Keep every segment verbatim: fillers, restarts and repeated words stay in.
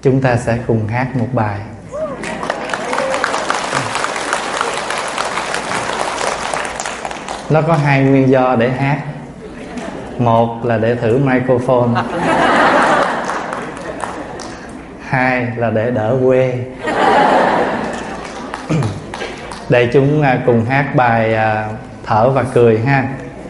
chúng ta sẽ cùng hát một bài. Nó có hai nguyên do để hát. Một là để thử microphone, hai là để đỡ quê. Đây chúng cùng hát bài Thở và Cười ha.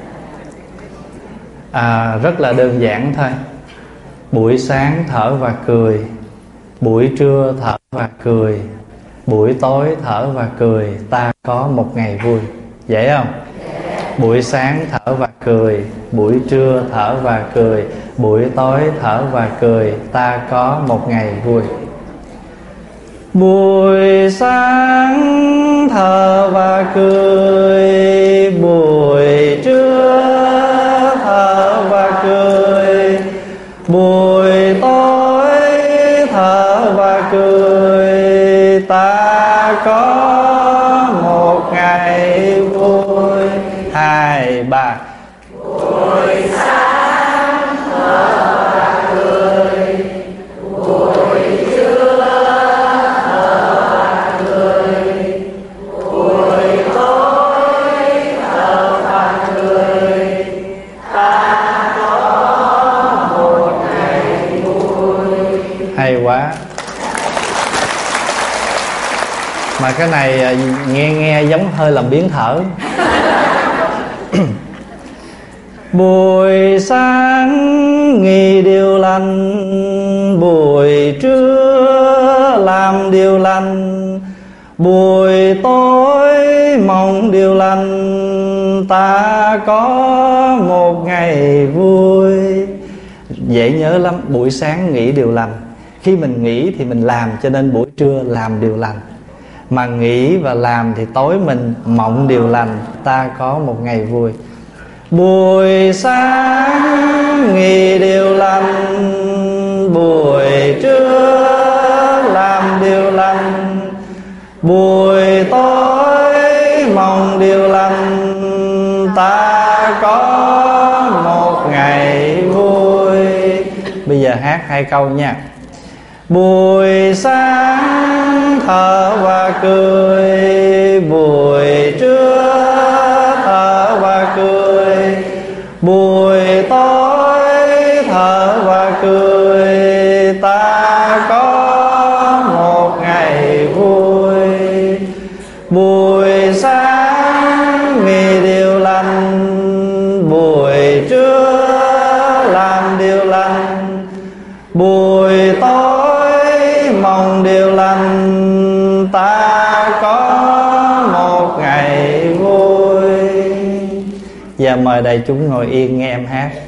à, Rất là đơn giản thôi. Buổi sáng thở và cười, buổi trưa thở và cười, buổi tối thở và cười, ta có một ngày vui. Dễ không? Buổi sáng thở và cười, buổi trưa thở và cười, buổi tối thở và cười, ta có một ngày vui. Buổi sáng thở và cười, buổi trưa thở và cười, buổi tối thở và cười, ta có một ngày vui. Hai ba. Buổi sáng thở và cười, buổi trưa thở và cười, buổi tối thở và cười, ta có một ngày vui. Hay quá. Mà cái này nghe nghe giống hơi làm biến thở. Buổi sáng nghĩ điều lành, buổi trưa làm điều lành, buổi tối mong điều lành, ta có một ngày vui. Dễ nhớ lắm. Buổi sáng nghĩ điều lành. Khi mình nghĩ thì mình làm, cho nên buổi trưa làm điều lành. Mà nghĩ và làm thì tối mình mộng điều lành, ta có một ngày vui. Buổi sáng nghĩ điều lành, buổi trưa làm điều lành, buổi tối mong điều lành, ta có một ngày vui. Bây giờ hát hai câu nha. Buổi sáng thở và cười, buổi trưa thở và cười, buổi tối thở và cười, ta có một ngày vui. Buổi sáng nghĩ điều lành, buổi trưa làm điều lành, buổi tối mong điều lành, ta có một ngày vui. Và mời đại chúng ngồi yên nghe em hát.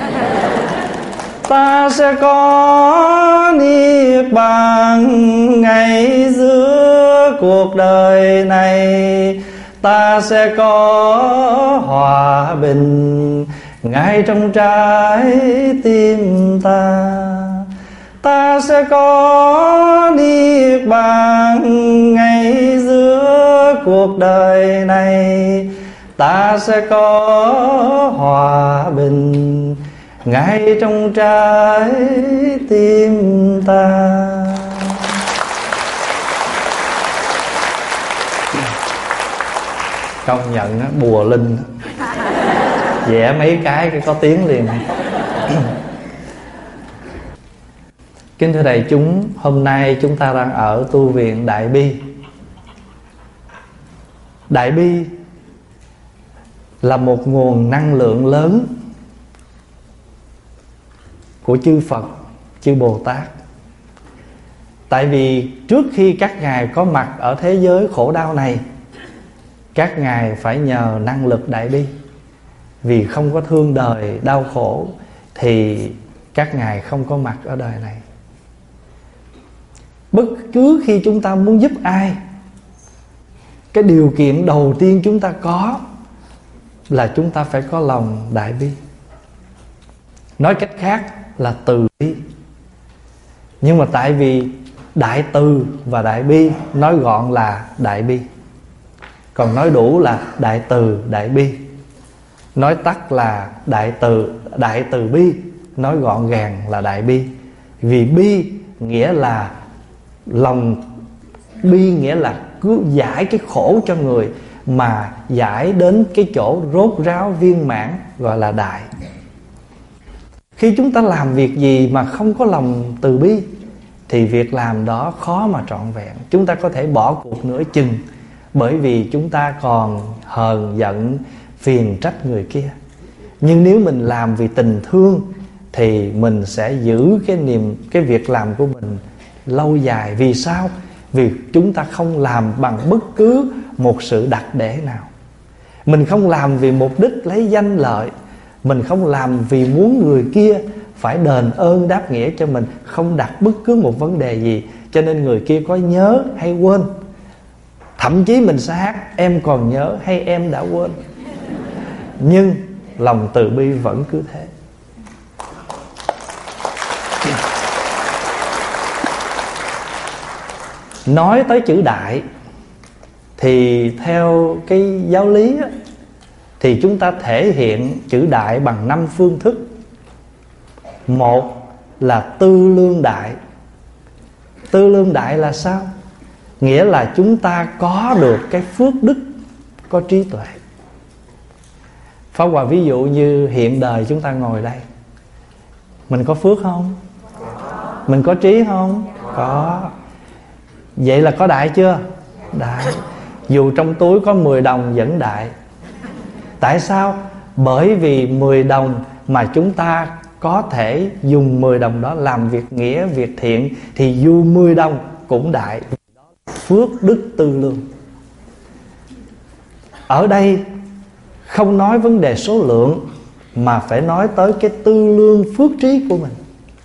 Ta sẽ có niết bàn ngay giữa cuộc đời này, ta sẽ có hòa bình ngay trong trái tim ta. Ta sẽ có niết bàn ngay giữa cuộc đời này, ta sẽ có hòa bình ngay trong trái tim ta. Công nhận á, bùa linh vẽ mấy cái cái có tiếng liền. Kính thưa đại chúng, hôm nay chúng ta đang ở tu viện Đại Bi. Đại Bi là một nguồn năng lượng lớn của chư Phật, chư Bồ Tát. Tại vì trước khi các ngài có mặt ở thế giới khổ đau này, các ngài phải nhờ năng lực Đại Bi. Vì không có thương đời đau khổ thì các ngài không có mặt ở đời này. Bất cứ khi chúng ta muốn giúp ai, cái điều kiện đầu tiên chúng ta có là chúng ta phải có lòng Đại Bi. Nói cách khác là từ bi. Nhưng mà tại vì Đại Từ và Đại Bi nói gọn là Đại Bi, còn nói đủ là Đại Từ Đại Bi. Nói tắt là Đại Từ Đại Từ Bi, nói gọn gàng là Đại Bi. Vì bi nghĩa là lòng bi, nghĩa là cứu giải cái khổ cho người, mà giải đến cái chỗ rốt ráo viên mãn, gọi là đại. Khi chúng ta làm việc gì mà không có lòng từ bi thì việc làm đó khó mà trọn vẹn. Chúng ta có thể bỏ cuộc nửa chừng, bởi vì chúng ta còn hờn giận, phiền trách người kia. Nhưng nếu mình làm vì tình thương thì mình sẽ giữ cái niềm cái việc làm của mình lâu dài. Vì sao? Vì chúng ta không làm bằng bất cứ một sự đặc để nào. Mình không làm vì mục đích lấy danh lợi, mình không làm vì muốn người kia phải đền ơn đáp nghĩa cho mình, không đặt bất cứ một vấn đề gì. Cho nên người kia có nhớ hay quên, thậm chí mình sẽ hát em còn nhớ hay em đã quên, nhưng lòng từ bi vẫn cứ thế. Nói tới chữ đại thì theo cái giáo lý á, thì chúng ta thể hiện chữ đại bằng năm phương thức. Một là tư lương đại. Tư lương đại là sao? Nghĩa là chúng ta có được cái phước đức, có trí tuệ. Pháp Hòa ví dụ như hiện đời chúng ta ngồi đây, mình có phước không? Mình có trí không? Có. Vậy là có đại chưa? Đại. Dù trong túi có mười đồng vẫn đại. Tại sao? Bởi vì mười đồng mà chúng ta có thể dùng mười đồng đó làm việc nghĩa, việc thiện, thì dù mười đồng cũng đại. Phước đức tư lương. Ở đây không nói vấn đề số lượng, mà phải nói tới cái tư lương phước trí của mình.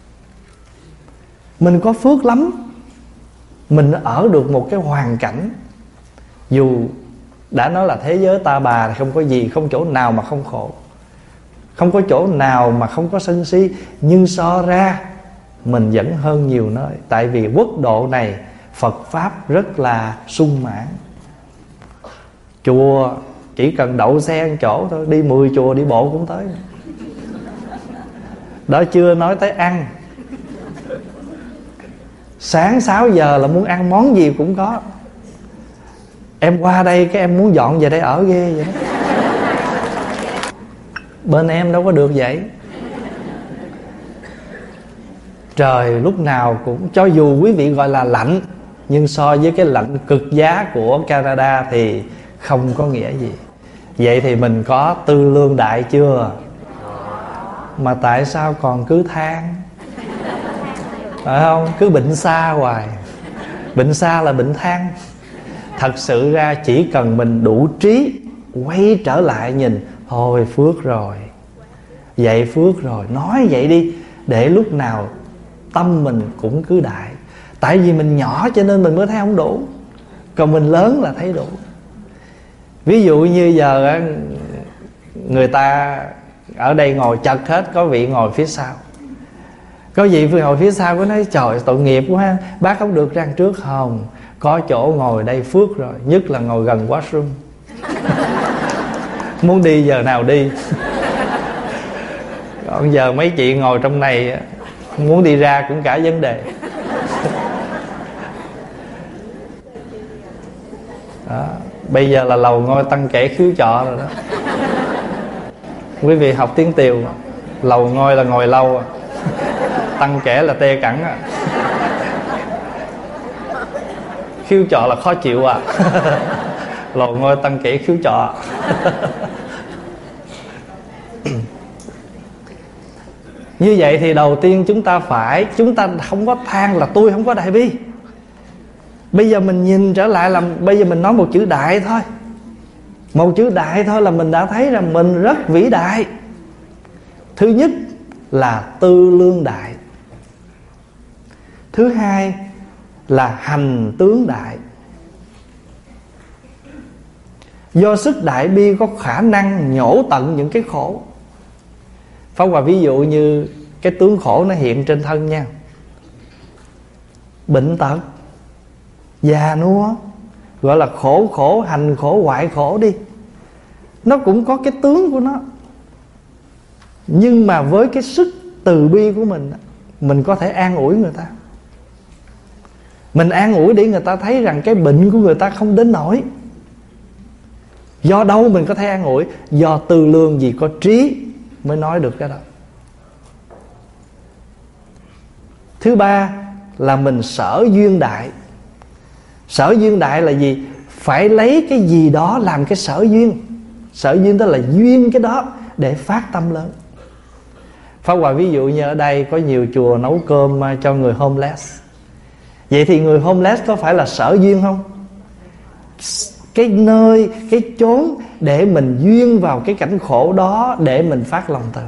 Mình có phước lắm. Mình ở được một cái hoàn cảnh, dù đã nói là thế giới ta bà thì không có gì, không chỗ nào mà không khổ, không có chỗ nào mà không có sân si, nhưng so ra mình vẫn hơn nhiều nơi. Tại vì quốc độ này Phật Pháp rất là sung mãn. Chùa chỉ cần đậu xe một chỗ thôi, đi mười chùa đi bộ cũng tới. Đó chưa nói tới ăn. Sáng sáu giờ là muốn ăn món gì cũng có. Em qua đây cái em muốn dọn về đây ở ghê vậy đó. Bên em đâu có được vậy. Trời lúc nào cũng, cho dù quý vị gọi là lạnh, nhưng so với cái lạnh cực giá của Canada thì không có nghĩa gì. Vậy thì mình có tư lương đại chưa? Mà tại sao còn cứ than? Phải không? Cứ bệnh xa hoài. Bệnh xa là bệnh than. Thật sự ra chỉ cần mình đủ trí, quay trở lại nhìn, thôi phước rồi, vậy phước rồi. Nói vậy đi, để lúc nào tâm mình cũng cứ đại. Tại vì mình nhỏ cho nên mình mới thấy không đủ, còn mình lớn là thấy đủ. Ví dụ như giờ người ta ở đây ngồi chật hết, có vị ngồi phía sau. Có vị ngồi phía sau có nói trời tội nghiệp quá, bác không được ra trước. Không, có chỗ ngồi đây phước rồi. Nhất là ngồi gần washroom. Muốn đi giờ nào đi. Còn giờ mấy chị ngồi trong này muốn đi ra cũng cả vấn đề. Đó. Bây giờ là lầu ngôi tăng kẻ khiếu trọ rồi đó. Quý vị học tiếng Tiều, lầu ngôi là ngồi lâu à, tăng kẻ là tê cẳng à, khiếu trọ là khó chịu à. Lầu ngôi tăng kẻ khiếu trọ. Như vậy thì đầu tiên chúng ta phải, chúng ta không có than là tôi không có đại bi. Bây giờ mình nhìn trở lại là bây giờ mình nói một chữ đại thôi. Một chữ đại thôi là mình đã thấy rằng mình rất vĩ đại. Thứ nhất là tư lương đại. Thứ hai là hành tướng đại. Do sức đại bi có khả năng nhổ tận những cái khổ. Pháp Hòa ví dụ như cái tướng khổ nó hiện trên thân nha. Bệnh tật, già nua, gọi là khổ khổ, hành khổ, hoại khổ đi, nó cũng có cái tướng của nó. Nhưng mà với cái sức từ bi của mình, mình có thể an ủi người ta. Mình an ủi để người ta thấy rằng cái bệnh của người ta không đến nỗi. Do đâu mình có thể an ủi? Do tư lương gì có trí mới nói được cái đó. Thứ ba là mình sở duyên đại. Sở duyên đại là gì? Phải lấy cái gì đó làm cái sở duyên. Sở duyên đó là duyên cái đó để phát tâm lớn. Pháp Hòa ví dụ như ở đây có nhiều chùa nấu cơm cho người homeless. Vậy thì người homeless có phải là sở duyên không? Cái nơi, cái chốn để mình duyên vào cái cảnh khổ đó để mình phát lòng từ.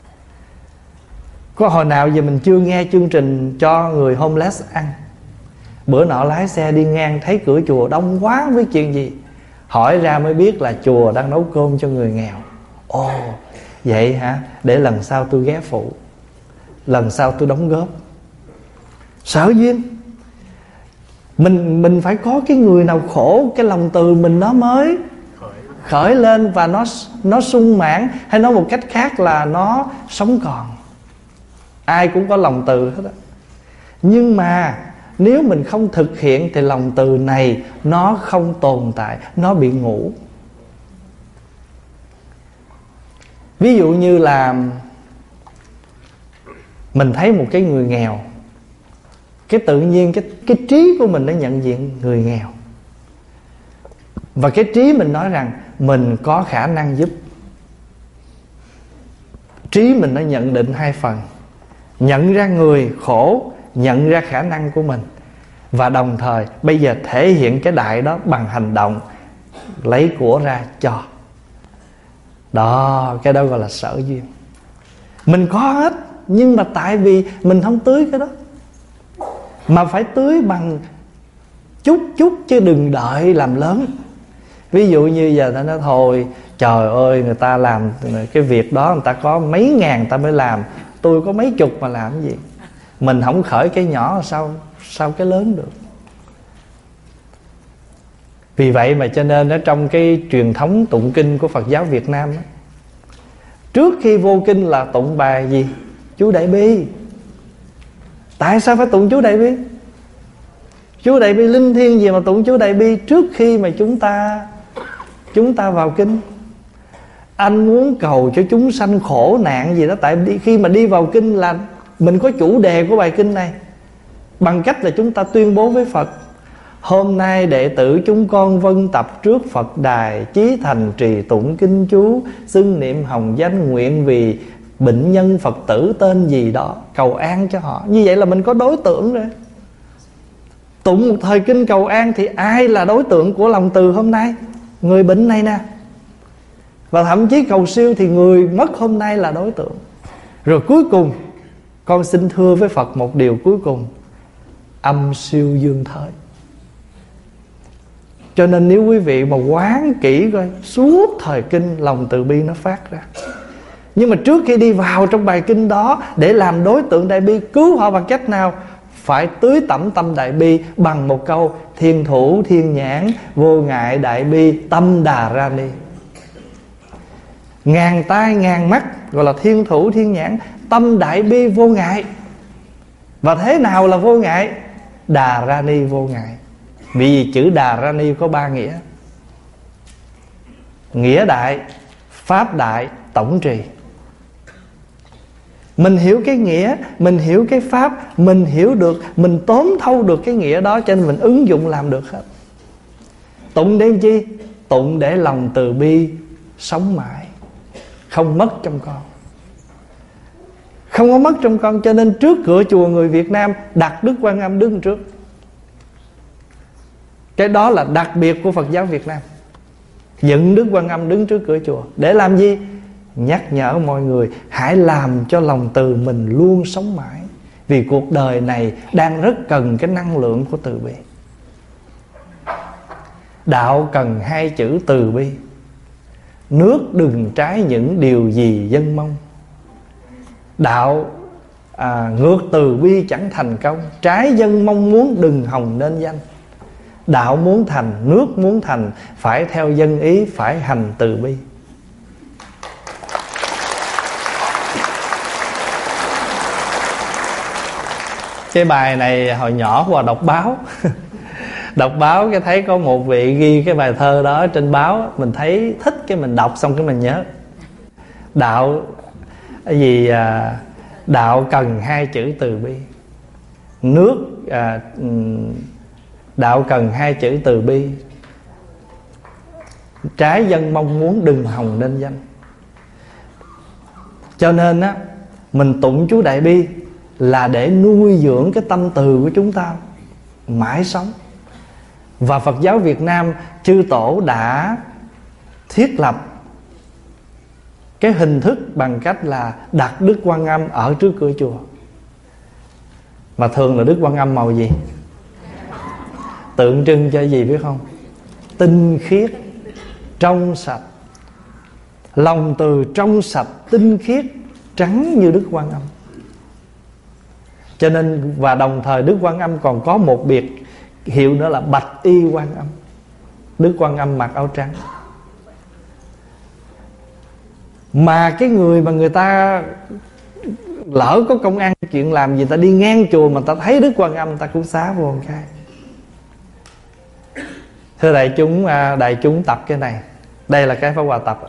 Có hồi nào giờ mình chưa nghe chương trình cho người homeless ăn. Bữa nọ lái xe đi ngang thấy cửa chùa đông quá, không biết chuyện gì. Hỏi ra mới biết là chùa đang nấu cơm cho người nghèo. Ồ, vậy hả? Để lần sau tôi ghé phụ, lần sau tôi đóng góp. Sở duyên. Mình mình phải có cái người nào khổ, cái lòng từ mình nó mới khởi lên và nó nó sung mãn, hay nói một cách khác là nó sống còn. Ai cũng có lòng từ hết á. Nhưng mà nếu mình không thực hiện thì lòng từ này nó không tồn tại, nó bị ngủ. Ví dụ như là mình thấy một cái người nghèo, cái tự nhiên cái, cái trí của mình nó nhận diện người nghèo. Và cái trí mình nói rằng mình có khả năng giúp. Trí mình nó nhận định hai phần: nhận ra người khổ, nhận ra khả năng của mình, và đồng thời bây giờ thể hiện cái đại đó bằng hành động, lấy của ra cho. Đó, cái đó gọi là sở duyên. Mình có hết, nhưng mà tại vì mình không tưới cái đó. Mà phải tưới bằng chút chút chứ đừng đợi làm lớn. Ví dụ như giờ ta nói thôi, trời ơi, người ta làm cái việc đó người ta có mấy ngàn ta mới làm, tôi có mấy chục mà làm cái gì. Mình không khởi cái nhỏ sao sao cái lớn được. Vì vậy mà cho nên ở trong cái truyền thống tụng kinh của Phật giáo Việt Nam đó, trước khi vô kinh là tụng bài gì? Chú Đại Bi. Tại sao phải tụng chú Đại Bi? Chú Đại Bi linh thiêng gì mà tụng chú Đại Bi trước khi mà chúng ta Chúng ta vào kinh? Anh muốn cầu cho chúng sanh khổ nạn gì đó. Tại đi, khi mà đi vào kinh là mình có chủ đề của bài kinh này, bằng cách là chúng ta tuyên bố với Phật: hôm nay đệ tử chúng con vân tập trước Phật đài, chí thành trì tụng kinh chú, xưng niệm hồng danh, nguyện vì bệnh nhân Phật tử tên gì đó cầu an cho họ. Như vậy là mình có đối tượng rồi. Tụng một thời kinh cầu an thì ai là đối tượng của lòng từ hôm nay? Người bệnh này nè. Và thậm chí cầu siêu thì người mất hôm nay là đối tượng. Rồi cuối cùng con xin thưa với Phật một điều cuối cùng: âm siêu dương thới. Cho nên nếu quý vị mà quán kỹ coi, suốt thời kinh lòng từ bi nó phát ra. Nhưng mà trước khi đi vào trong bài kinh đó, để làm đối tượng Đại Bi, cứu họ bằng cách nào? Phải tưới tẩm tâm Đại Bi bằng một câu: thiên thủ thiên nhãn, vô ngại Đại Bi, tâm Đà Ra Ni. Ngàn tai ngàn mắt gọi là thiên thủ thiên nhãn, tâm Đại Bi vô ngại. Và thế nào là vô ngại? Đà Ra Ni vô ngại. Vì chữ Đà Ra Ni có ba nghĩa: nghĩa đại, pháp đại, tổng trì. Mình hiểu cái nghĩa, mình hiểu cái pháp, mình hiểu được, mình tóm thâu được cái nghĩa đó, cho nên mình ứng dụng làm được hết. Tụng để chi? Tụng để lòng từ bi sống mãi, không mất trong con. Không có mất trong con. Cho nên trước cửa chùa người Việt Nam đặt Đức Quan Âm đứng trước. Cái đó là đặc biệt của Phật giáo Việt Nam. Dựng Đức Quan Âm đứng trước cửa chùa để làm gì? Nhắc nhở mọi người hãy làm cho lòng từ mình luôn sống mãi. Vì cuộc đời này đang rất cần cái năng lượng của từ bi. Đạo cần hai chữ từ bi. Nước đừng trái những điều gì dân mong. Đạo à, ngược từ bi chẳng thành công, trái dân mong muốn đừng hòng nên danh. Đạo muốn thành, nước muốn thành, phải theo dân ý, phải hành từ bi. Cái bài này hồi nhỏ Hòa đọc báo đọc báo cái thấy có một vị ghi cái bài thơ đó trên báo, mình thấy thích cái mình đọc xong cái mình nhớ. Đạo cái gì à, đạo cần hai chữ từ bi. Nước à, đạo cần hai chữ từ bi. Trái dân mong muốn đừng hòng nên danh. Cho nên á, mình tụng chú Đại Bi là để nuôi dưỡng cái tâm từ của chúng ta mãi sống. Và Phật giáo Việt Nam, chư tổ đã thiết lập cái hình thức bằng cách là đặt Đức Quan Âm ở trước cửa chùa. Mà thường là Đức Quan Âm màu gì? Tượng trưng cho gì biết không? Tinh khiết, trong sạch. Lòng từ trong sạch, tinh khiết, trắng như Đức Quan Âm. Cho nên, và đồng thời Đức Quan Âm còn có một biệt hiệu nữa là Bạch Y Quan Âm. Đức Quan Âm mặc áo trắng. Mà cái người mà người ta lỡ có công ăn chuyện làm gì, ta đi ngang chùa mà ta thấy Đức Quan Âm, ta cũng xá vô một cái. Thưa đại chúng, đại chúng tập cái này. Đây là cái Pháp Hòa tập.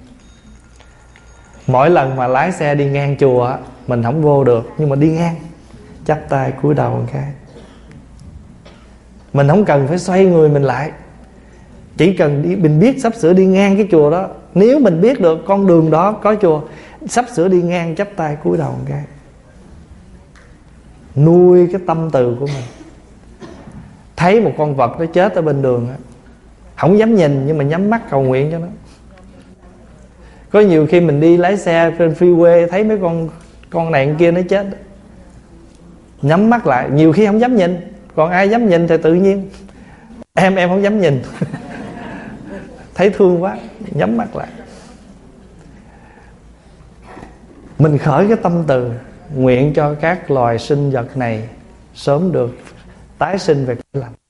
Mỗi lần mà lái xe đi ngang chùa, mình không vô được, nhưng mà đi ngang chắp tay cúi đầu một cái. Mình không cần phải xoay người mình lại, chỉ cần đi, mình biết sắp sửa đi ngang cái chùa đó. Nếu mình biết được con đường đó có chùa, sắp sửa đi ngang chắp tay cúi đầu một cái. Nuôi cái tâm từ của mình. Thấy một con vật nó chết ở bên đường, không dám nhìn nhưng mà nhắm mắt cầu nguyện cho nó. Có nhiều khi mình đi lái xe trên freeway, thấy mấy con con này con kia nó chết, nhắm mắt lại. Nhiều khi không dám nhìn, còn ai dám nhìn thì tự nhiên. Em em không dám nhìn thấy thương quá, nhắm mắt lại. Mình khởi cái tâm từ, nguyện cho các loài sinh vật này sớm được tái sinh về cõi lành.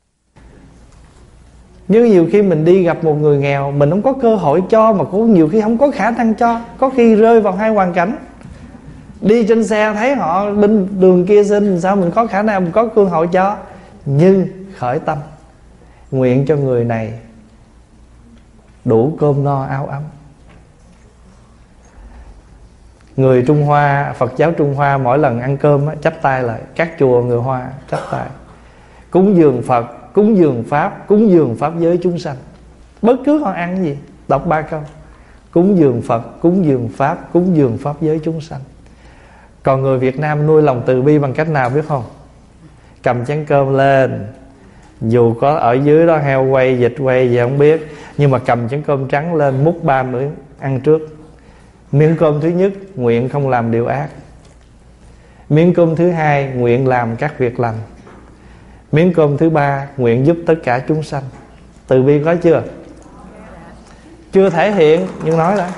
Nhưng nhiều khi mình đi gặp một người nghèo, mình không có cơ hội cho, mà cũng nhiều khi không có khả năng cho. Có khi rơi vào hai hoàn cảnh. Đi trên xe thấy họ bên đường kia xin, sao mình có khả năng, mình có cơ hội cho. Nhưng khởi tâm, nguyện cho người này đủ cơm no áo ấm. Người Trung Hoa, Phật giáo Trung Hoa mỗi lần ăn cơm á, chắp tay lại. Các chùa người Hoa chắp tay, cúng dường Phật, cúng dường Pháp, cúng dường Pháp giới chúng sanh. Bất cứ họ ăn gì, đọc ba câu: cúng dường Phật, cúng dường Pháp, cúng dường Pháp giới chúng sanh. Còn người Việt Nam nuôi lòng từ bi bằng cách nào biết không? Cầm chén cơm lên, dù có ở dưới đó heo quay, vịt quay gì không biết, nhưng mà cầm chén cơm trắng lên, múc ba miếng ăn trước. Miếng cơm thứ nhất, nguyện không làm điều ác. Miếng cơm thứ hai, nguyện làm các việc lành. Miếng cơm thứ ba, nguyện giúp tất cả chúng sanh. Từ bi có chưa? Chưa thể hiện, nhưng nói đã.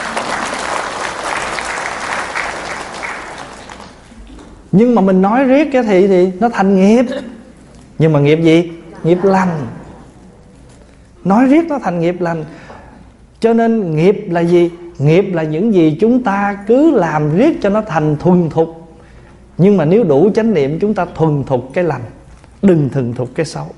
Nhưng mà mình nói riết cái thì, thì nó thành nghiệp. Nhưng mà nghiệp gì? Nghiệp lành. Nói riết nó thành nghiệp lành. Cho nên nghiệp là gì? Nghiệp là những gì chúng ta cứ làm riết cho nó thành thuần thục. Nhưng mà nếu đủ chánh niệm, chúng ta thuần thục cái lành, đừng thuần thục cái xấu.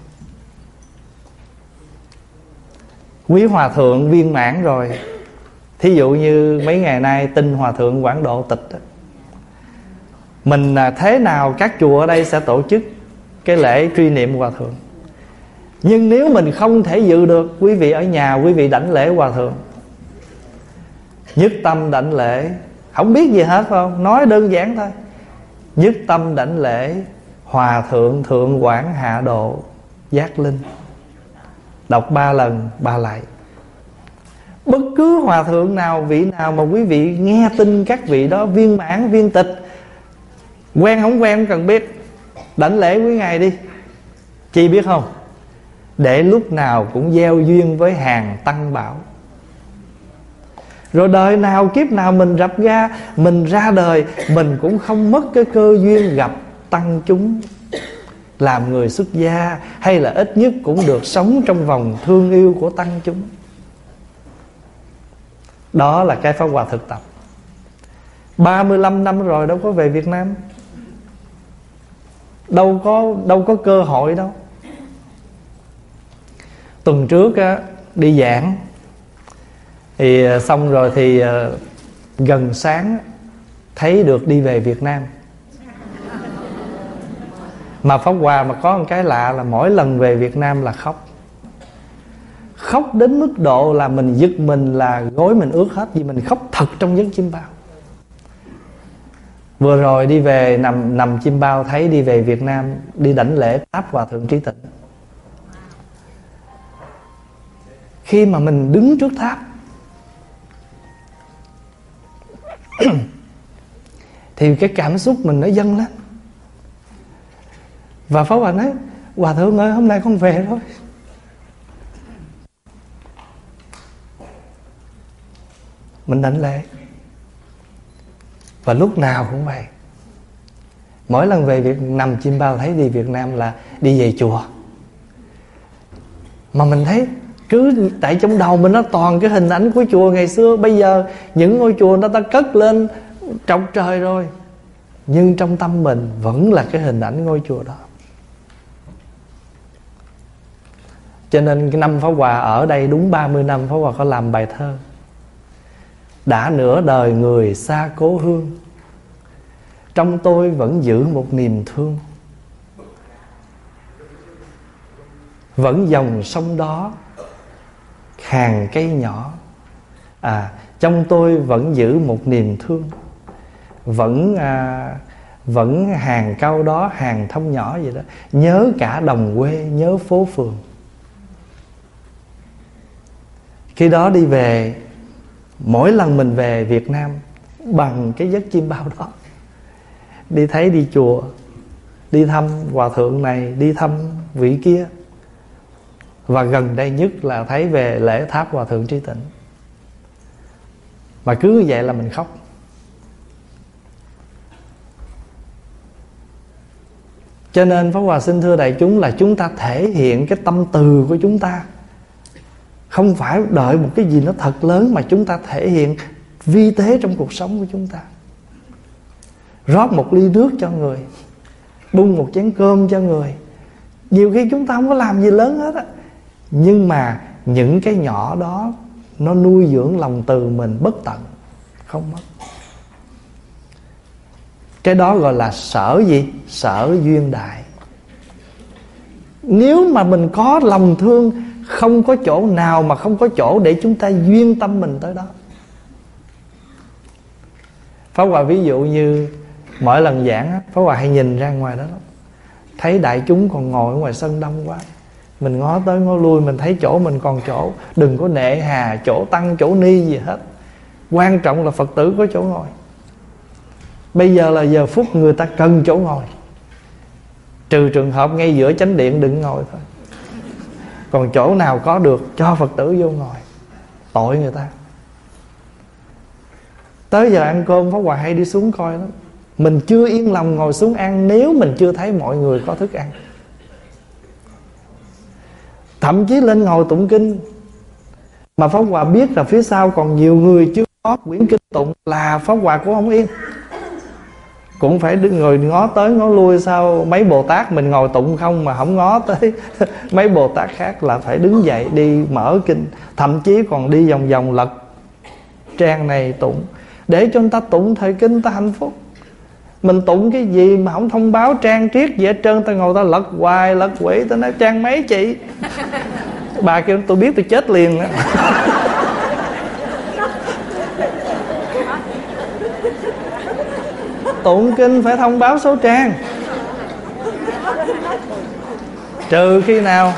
Quý hòa thượng viên mãn rồi. Thí dụ như mấy ngày nay tin hòa thượng Quảng Độ tịch đó. Mình thế nào các chùa ở đây sẽ tổ chức cái lễ truy niệm hòa thượng. Nhưng nếu mình không thể dự được, quý vị ở nhà quý vị đảnh lễ hòa thượng, nhất tâm đảnh lễ. Không biết gì hết phải không? Nói đơn giản thôi. Nhất tâm đảnh lễ Hòa thượng Thượng Quảng Hạ Độ Giác Linh. Đọc ba lần ba lại. Bất cứ hòa thượng nào, vị nào mà quý vị nghe tin các vị đó viên mãn, viên tịch, quen không quen không cần biết, đảnh lễ quý ngài đi. Chi biết không? Để lúc nào cũng gieo duyên với hàng tăng bảo. Rồi đời nào kiếp nào mình rập ra, mình ra đời, mình cũng không mất cái cơ duyên gặp tăng chúng, làm người xuất gia, hay là ít nhất cũng được sống trong vòng thương yêu của tăng chúng. Đó là cái Pháp Hòa thực tập. Ba mươi lăm năm rồi đâu có về Việt Nam. đâu có đâu có cơ hội đâu. Tuần trước á, đi giảng thì xong rồi thì gần sáng thấy được đi về Việt Nam. Mà Pháp Hòa mà có một cái lạ là mỗi lần về Việt Nam là khóc. Khóc đến mức độ là mình giật mình là gối mình ướt hết, vì mình khóc thật trong giấc chiêm bao. Vừa rồi đi về nằm nằm chiêm bao thấy đi về Việt Nam, đi đảnh lễ Tháp Hòa Thượng Trí Tịnh. Khi mà mình đứng trước tháp thì cái cảm xúc mình nó dâng lên. Và Pháp Hòa nói: Hòa Thượng ơi, hôm nay con về thôi. Mình đảnh lễ. Và lúc nào cũng vậy. Mỗi lần về Việt nằm chiêm bao thấy đi Việt Nam là đi về chùa. Mà mình thấy cứ tại trong đầu mình nó toàn cái hình ảnh của chùa ngày xưa. Bây giờ những ngôi chùa nó ta cất lên trọng trời rồi, nhưng trong tâm mình vẫn là cái hình ảnh ngôi chùa đó. Cho nên cái năm Pháp Hòa ở đây đúng ba mươi năm, Pháp Hòa có làm bài thơ: đã nửa đời người xa cố hương, trong tôi vẫn giữ một niềm thương. Vẫn dòng sông đó, hàng cây nhỏ, à, trong tôi vẫn giữ một niềm thương. Vẫn à, vẫn hàng cao đó, hàng thông nhỏ vậy đó. Nhớ cả đồng quê, nhớ phố phường. Khi đó đi về, mỗi lần mình về Việt Nam bằng cái giấc chiêm bao đó, đi thấy đi chùa, đi thăm hòa thượng này, đi thăm vị kia, và gần đây nhất là thấy về lễ Tháp Hòa Thượng Trí Tịnh. Mà cứ như vậy là mình khóc. Cho nên Pháp Hòa xin thưa đại chúng là chúng ta thể hiện cái tâm từ của chúng ta, không phải đợi một cái gì nó thật lớn, mà chúng ta thể hiện vi tế trong cuộc sống của chúng ta. Rót một ly nước cho người, bưng một chén cơm cho người. Nhiều khi chúng ta không có làm gì lớn hết á, nhưng mà những cái nhỏ đó nó nuôi dưỡng lòng từ mình bất tận, không mất. Cái đó gọi là sở gì? Sở duyên đại. Nếu mà mình có lòng thương, không có chỗ nào mà không có chỗ để chúng ta duyên tâm mình tới đó. Pháp Hòa ví dụ như mỗi lần giảng, Pháp Hòa hay nhìn ra ngoài đó, thấy đại chúng còn ngồi ở ngoài sân đông quá, mình ngó tới ngó lui, mình thấy chỗ mình còn chỗ. Đừng có nệ hà chỗ tăng chỗ ni gì hết, quan trọng là Phật tử có chỗ ngồi. Bây giờ là giờ phút người ta cần chỗ ngồi, trừ trường hợp ngay giữa chánh điện đừng ngồi thôi. Còn chỗ nào có được cho Phật tử vô ngồi, tội người ta. Tới giờ ăn cơm Pháp Hòa hay đi xuống coi lắm. Mình chưa yên lòng ngồi xuống ăn nếu mình chưa thấy mọi người có thức ăn. Thậm chí lên ngồi tụng kinh, mà Pháp Hòa biết là phía sau còn nhiều người chưa có quyển kinh tụng, là Pháp Hòa cũng không yên. Cũng phải đứng ngồi ngó tới ngó lui, sao mấy Bồ Tát mình ngồi tụng không mà không ngó tới mấy Bồ Tát khác, là phải đứng dậy đi mở kinh. Thậm chí còn đi vòng vòng lật trang này tụng, để cho người ta tụng thời kinh người ta hạnh phúc. Mình tụng cái gì mà không thông báo trang triết gì hết trơn, ta ngồi ta lật hoài lật quỷ. Ta nói trang mấy chị? Bà kêu tôi biết tôi chết liền đó. Tụng kinh phải thông báo số trang, trừ khi nào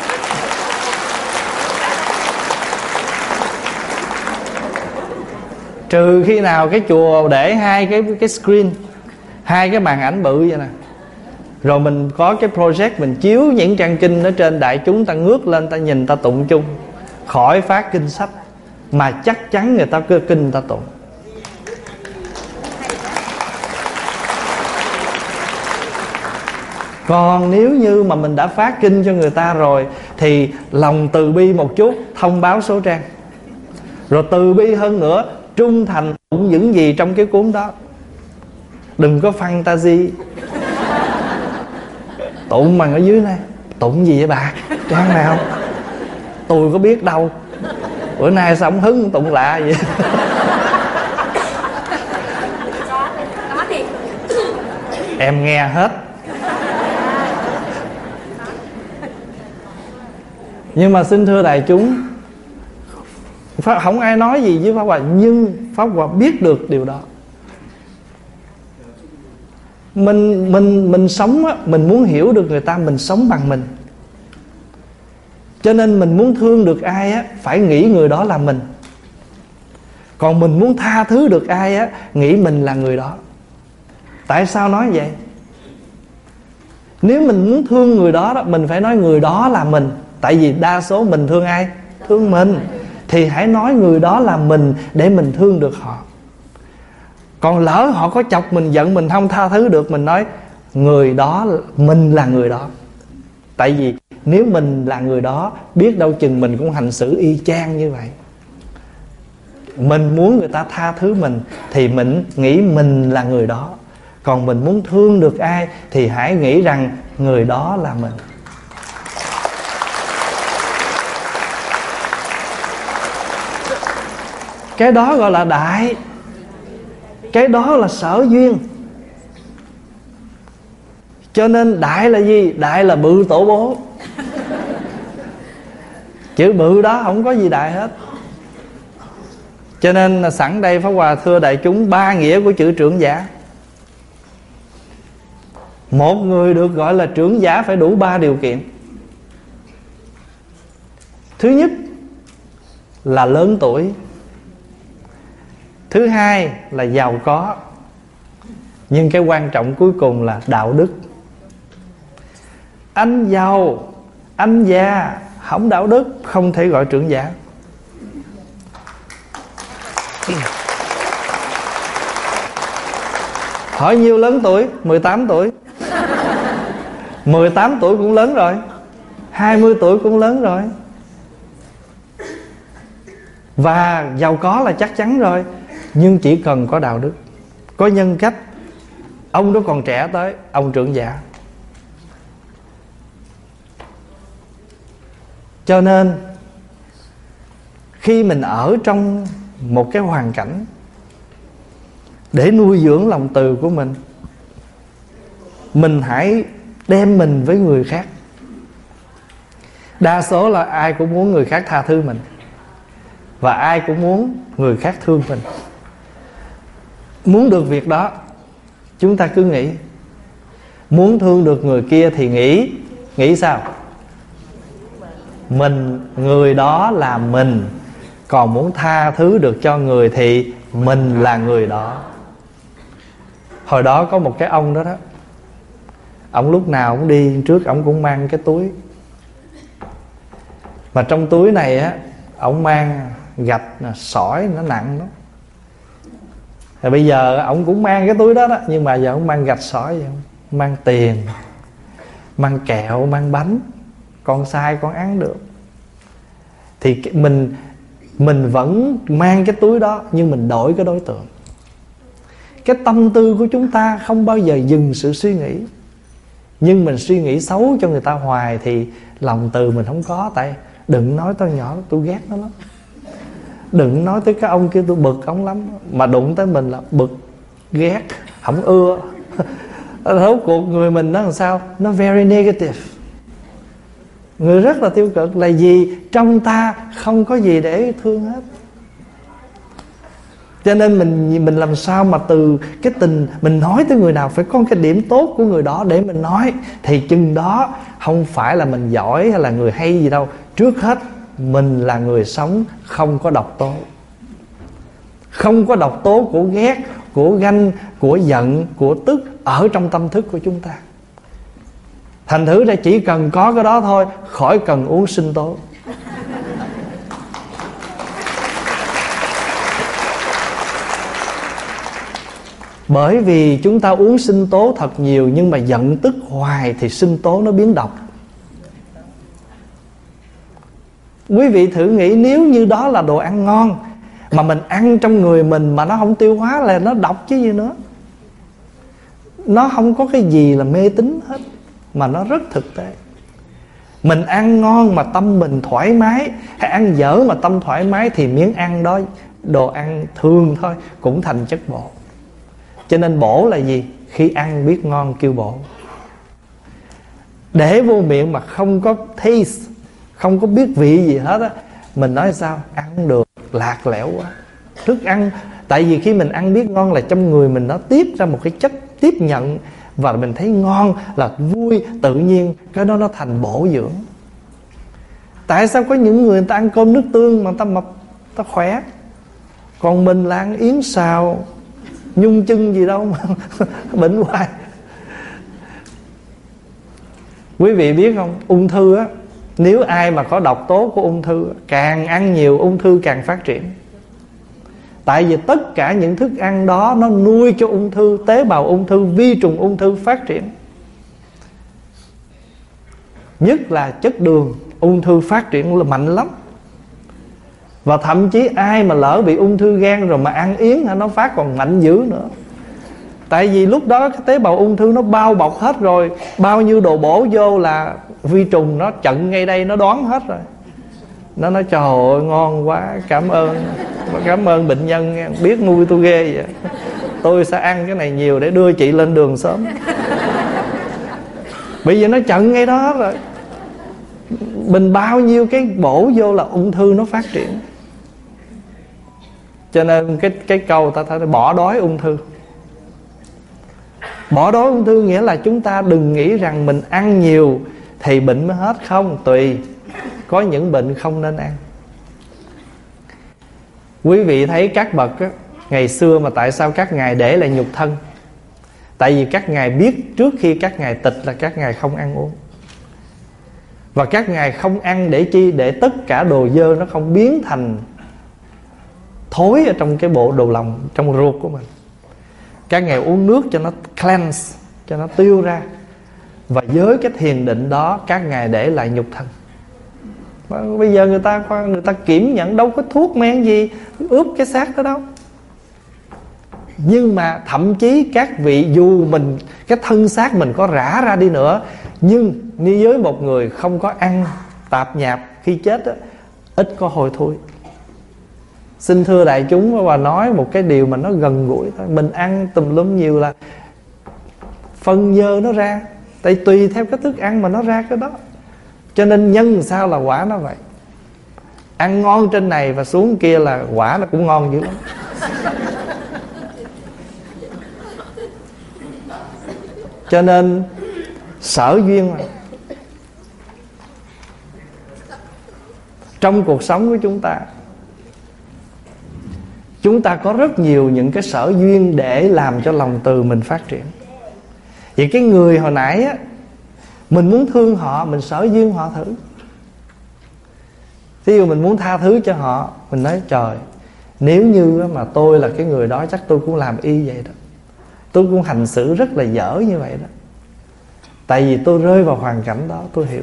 trừ khi nào cái chùa để hai cái cái screen, hai cái màn ảnh bự vậy nè, rồi mình có cái project mình chiếu những trang kinh ở trên, đại chúng ta ngước lên ta nhìn ta tụng chung, khỏi phát kinh sách, mà chắc chắn người ta cứ kinh ta tụng. Còn nếu như mà mình đã phát kinh cho người ta rồi thì lòng từ bi một chút, thông báo số trang, rồi từ bi hơn nữa, trung thành tụng những gì trong cái cuốn đó. Đừng có fantasy. Tụng bằng ở dưới này. Tụng gì vậy bà? Trang nào? Tôi có biết đâu. Bữa nay sao ông hứng tụng lạ vậy? Em nghe hết. Nhưng mà xin thưa đại chúng, Pháp, không ai nói gì với Pháp Hòa, nhưng Pháp Hòa biết được điều đó. Mình mình mình sống á, mình muốn hiểu được người ta, mình sống bằng mình. Cho nên mình muốn thương được ai á, phải nghĩ người đó là mình. Còn mình muốn tha thứ được ai á, nghĩ mình là người đó. Tại sao nói vậy? Nếu mình muốn thương người đó, đó mình phải nói người đó là mình. Tại vì đa số mình thương ai? Thương mình. Thì hãy nói người đó là mình để mình thương được họ. Còn lỡ họ có chọc mình giận, mình không tha thứ được, mình nói người đó, mình là người đó. Tại vì nếu mình là người đó, biết đâu chừng mình cũng hành xử y chang như vậy. Mình muốn người ta tha thứ mình thì mình nghĩ mình là người đó. Còn mình muốn thương được ai thì hãy nghĩ rằng người đó là mình. Cái đó gọi là đại. Cái đó là sở duyên. Cho nên đại là gì? Đại là bự tổ bố. Chữ bự đó không có gì đại hết. Cho nên sẵn đây Pháp Hòa thưa đại chúng ba nghĩa của chữ trưởng giả. Một người được gọi là trưởng giả phải đủ ba điều kiện. Thứ nhất là lớn tuổi. Thứ hai là giàu có. Nhưng cái quan trọng cuối cùng là đạo đức. Anh giàu, anh già, không đạo đức, không thể gọi trưởng giả. Hỏi nhiêu lớn tuổi? mười tám tuổi. mười tám tuổi cũng lớn rồi. hai mươi tuổi cũng lớn rồi. Và giàu có là chắc chắn rồi. Nhưng chỉ cần có đạo đức, có nhân cách. Ông đó còn trẻ tới, ông trưởng giả. Cho nên khi mình ở trong một cái hoàn cảnh để nuôi dưỡng lòng từ của mình, mình hãy đem mình với người khác. Đa số là ai cũng muốn người khác tha thứ mình, và ai cũng muốn người khác thương mình. Muốn được việc đó, chúng ta cứ nghĩ. Muốn thương được người kia thì nghĩ. Nghĩ sao? Mình, người đó là mình. Còn muốn tha thứ được cho người thì mình là người đó. Hồi đó có một cái ông đó đó, ông lúc nào cũng đi trước, ông cũng mang cái túi. Mà trong túi này á, ông mang gạch, sỏi, nó nặng lắm. Rồi bây giờ ông cũng mang cái túi đó đó, nhưng mà giờ ông mang gạch sỏi vậy không? Mang tiền, mang kẹo, mang bánh. Con sai con ăn được. Thì mình Mình vẫn mang cái túi đó, nhưng mình đổi cái đối tượng. Cái tâm tư của chúng ta không bao giờ dừng sự suy nghĩ. Nhưng mình suy nghĩ xấu cho người ta hoài thì lòng từ mình không có. Tại đừng nói tôi nhỏ, tôi ghét nó lắm. Đừng nói tới cái ông kia, tôi bực ông lắm. Mà đụng tới mình là bực, ghét, không ưa. Rốt cuộc người mình nó làm sao? Nó very negative. Người rất là tiêu cực. Là gì? Trong ta không có gì để thương hết. Cho nên mình mình làm sao mà từ cái tình mình nói tới người nào phải có cái điểm tốt của người đó để mình nói. Thì chừng đó không phải là mình giỏi hay là người hay gì đâu. Trước hết mình là người sống không có độc tố. Không có độc tố của ghét, của ganh, của giận, của tức ở trong tâm thức của chúng ta. Thành thử ra chỉ cần có cái đó thôi, khỏi cần uống sinh tố. Bởi vì chúng ta uống sinh tố thật nhiều, nhưng mà giận tức hoài thì sinh tố nó biến độc. Quý vị thử nghĩ, nếu như đó là đồ ăn ngon mà mình ăn trong người mình mà nó không tiêu hóa là nó độc chứ gì nữa. Nó không có cái gì là mê tín hết. mà nó rất thực tế. Mình ăn ngon mà tâm mình thoải mái, hay ăn dở mà tâm thoải mái, thì miếng ăn đó, đồ ăn thường thôi, cũng thành chất bổ. Cho nên bổ là gì? Khi ăn biết ngon kêu bổ. Để vô miệng mà không có taste, không có biết vị gì hết á, mình nói sao? Ăn được lạc lẽo quá. Thức ăn, tại vì khi mình ăn biết ngon là trong người mình nó tiết ra một cái chất tiếp nhận, và mình thấy ngon là vui, tự nhiên cái đó nó thành bổ dưỡng. Tại sao có những người, người ta ăn cơm nước tương mà người ta mập, ta khỏe, còn mình là ăn yến xào nhung chân gì đâu mà bệnh hoài. Quý vị biết không, ung thư á, nếu ai mà có độc tố của ung thư, càng ăn nhiều ung thư càng phát triển. Tại vì tất cả những thức ăn đó nó nuôi cho ung thư, tế bào ung thư, vi trùng ung thư phát triển. Nhất là chất đường, ung thư phát triển là mạnh lắm. Và thậm chí ai mà lỡ bị ung thư gan rồi mà ăn yến, nó phát còn mạnh dữ nữa. Tại vì lúc đó cái tế bào ung thư nó bao bọc hết rồi, bao nhiêu đồ bổ vô là vi trùng nó chặn ngay đây, nó đoán hết rồi. Nó nói trời ơi ngon quá, cảm ơn, cảm ơn bệnh nhân, biết nuôi tôi ghê vậy. Tôi sẽ ăn cái này nhiều để đưa chị lên đường sớm. Bây giờ nó chặn ngay đó hết rồi. Mình bao nhiêu cái bổ vô là ung thư nó phát triển. Cho nên cái, cái câu ta thấy bỏ đói ung thư. Bỏ đói ung thư nghĩa là chúng ta đừng nghĩ rằng mình ăn nhiều thì bệnh mới hết. Không, tùy. Có những bệnh không nên ăn. Quý vị thấy các bậc á, ngày xưa mà tại sao các ngài để lại nhục thân? Tại vì các ngài biết trước khi các ngài tịch là các ngài không ăn uống. Và các ngài không ăn để chi? Để tất cả đồ dơ nó không biến thành thối ở trong cái bộ đồ lòng, trong ruột của mình. Các ngài uống nước cho nó cleanse, cho nó tiêu ra. Và với cái thiền định đó, các ngài để lại nhục thân. Bây giờ người ta người ta kiểm nhận đâu có thuốc men gì ướp cái xác đó đâu. Nhưng mà thậm chí các vị, dù mình cái thân xác mình có rã ra đi nữa, nhưng như với một người không có ăn tạp nhạp, khi chết đó, ít có hôi thối. Xin thưa đại chúng, và nói một cái điều mà nó gần gũi thôi. Mình ăn tùm lum nhiều là phân dơ nó ra. Tại tùy theo cái thức ăn mà nó ra cái đó. Cho nên nhân sao là quả nó vậy. Ăn ngon trên này và xuống kia là quả nó cũng ngon dữ lắm. Cho nên sở duyên mà. Trong cuộc sống của chúng ta, chúng ta có rất nhiều những cái sở duyên để làm cho lòng từ mình phát triển. Vậy cái người hồi nãy á, mình muốn thương họ, mình sở duyên họ thử. Thí dụ mình muốn tha thứ cho họ, mình nói trời, nếu như mà tôi là cái người đó, chắc tôi cũng làm y vậy đó. Tôi cũng hành xử rất là dở như vậy đó. Tại vì tôi rơi vào hoàn cảnh đó, tôi hiểu.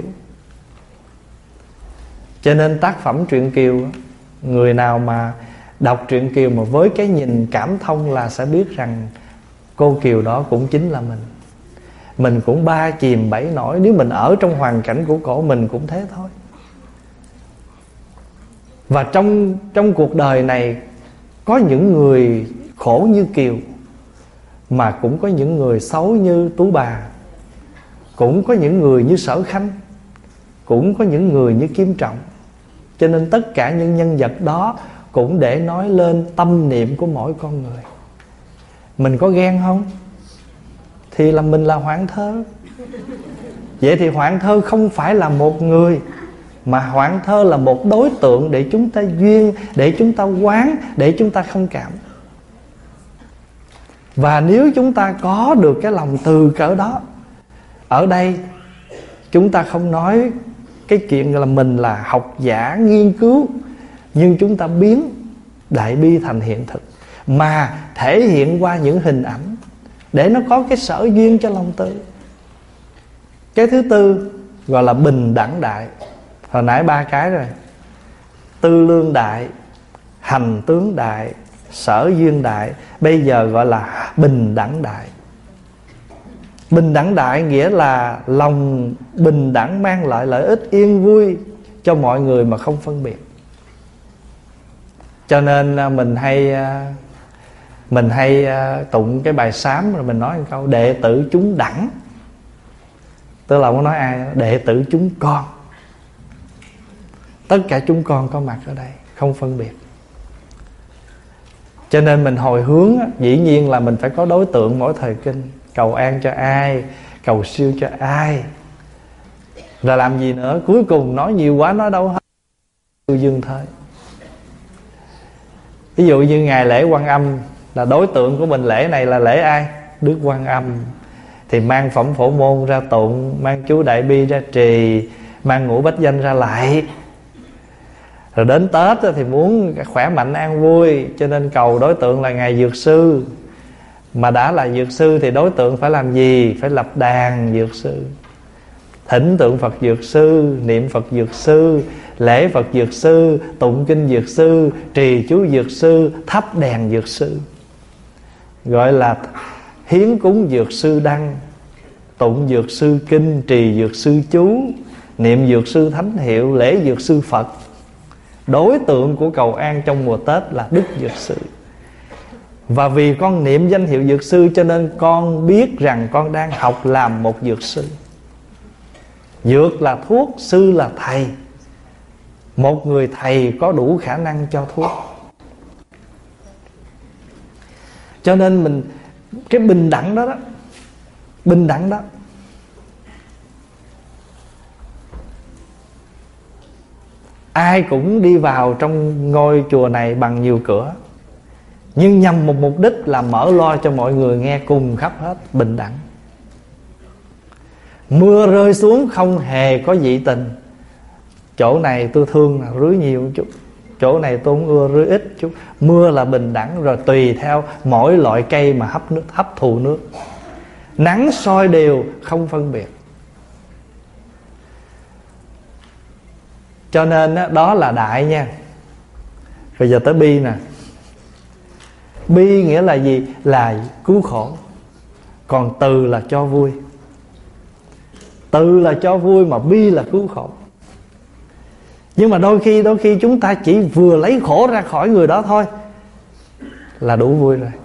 Cho nên tác phẩm truyện Kiều, người nào mà đọc truyện Kiều mà với cái nhìn cảm thông là sẽ biết rằng cô Kiều đó cũng chính là mình. Mình cũng ba chìm bảy nổi. Nếu mình ở trong hoàn cảnh của cổ, mình cũng thế thôi. Và trong, trong cuộc đời này có những người khổ như Kiều, mà cũng có những người xấu như Tú Bà, cũng có những người như Sở Khanh, cũng có những người như Kim Trọng. Cho nên tất cả những nhân vật đó cũng để nói lên tâm niệm của mỗi con người. Mình có ghen không? Thì là mình là Hoạn Thơ. Vậy thì Hoạn Thơ không phải là một người, mà Hoạn Thơ là một đối tượng để chúng ta duyên, để chúng ta quán, để chúng ta thông cảm. Và nếu chúng ta có được cái lòng từ cỡ đó, ở đây chúng ta không nói cái chuyện là mình là học giả nghiên cứu, nhưng chúng ta biến đại bi thành hiện thực, mà thể hiện qua những hình ảnh để nó có cái sở duyên cho lòng từ. Cái thứ tư gọi là bình đẳng đại. Hồi nãy ba cái rồi: tư lương đại, hành tướng đại, sở duyên đại. Bây giờ gọi là bình đẳng đại. Bình đẳng đại nghĩa là lòng bình đẳng mang lại lợi ích yên vui cho mọi người mà không phân biệt. Cho nên mình hay Mình hay tụng cái bài sám, rồi mình nói một câu đệ tử chúng đẳng. Tức là không có nói ai, đệ tử chúng con. Tất cả chúng con có mặt ở đây, không phân biệt. Cho nên mình hồi hướng, dĩ nhiên là mình phải có đối tượng mỗi thời kinh. Cầu an cho ai, cầu siêu cho ai, rồi làm gì nữa. Cuối cùng nói nhiều quá nói đâu hết, dương thôi. Ví dụ như ngày lễ Quan Âm, là đối tượng của mình lễ này là lễ ai? Đức Quan Âm. Thì mang phẩm phổ môn ra tụng, mang chú Đại Bi ra trì, mang ngũ bách danh ra lại. Rồi đến Tết thì muốn khỏe mạnh an vui, cho nên cầu đối tượng là Ngài Dược Sư. Mà đã là Dược Sư thì đối tượng phải làm gì? Phải lập đàn Dược Sư, thỉnh tượng Phật Dược Sư, niệm Phật Dược Sư, lễ Phật Dược Sư, tụng kinh Dược Sư, trì chú Dược Sư, thắp đèn Dược Sư. Gọi là hiến cúng Dược Sư đăng, tụng Dược Sư kinh, trì Dược Sư chú, niệm Dược Sư thánh hiệu, lễ Dược Sư Phật. Đối tượng của cầu an trong mùa Tết là Đức Dược Sư. Và vì con niệm danh hiệu Dược Sư, cho nên con biết rằng con đang học làm một Dược Sư. Dược là thuốc, sư là thầy. Một người thầy có đủ khả năng cho thuốc. Cho nên mình, cái bình đẳng đó đó, bình đẳng đó, ai cũng đi vào trong ngôi chùa này bằng nhiều cửa, nhưng nhằm một mục đích là mở loa cho mọi người nghe cùng khắp hết, bình đẳng. Mưa rơi xuống không hề có dị tình. Chỗ này tôi thương là rưới nhiều chút, chỗ này tôi không ưa rưới ít chút. Mưa là bình đẳng, rồi tùy theo mỗi loại cây mà hấp nước, hấp thụ nước. Nắng soi đều, không phân biệt. Cho nên đó là đại nha. Rồi giờ tới bi nè. Bi nghĩa là gì? Là cứu khổ. Còn từ là cho vui. Từ là cho vui, mà bi là cứu khổ. Nhưng mà đôi khi Đôi khi chúng ta chỉ vừa lấy khổ ra khỏi người đó thôi là đủ vui rồi.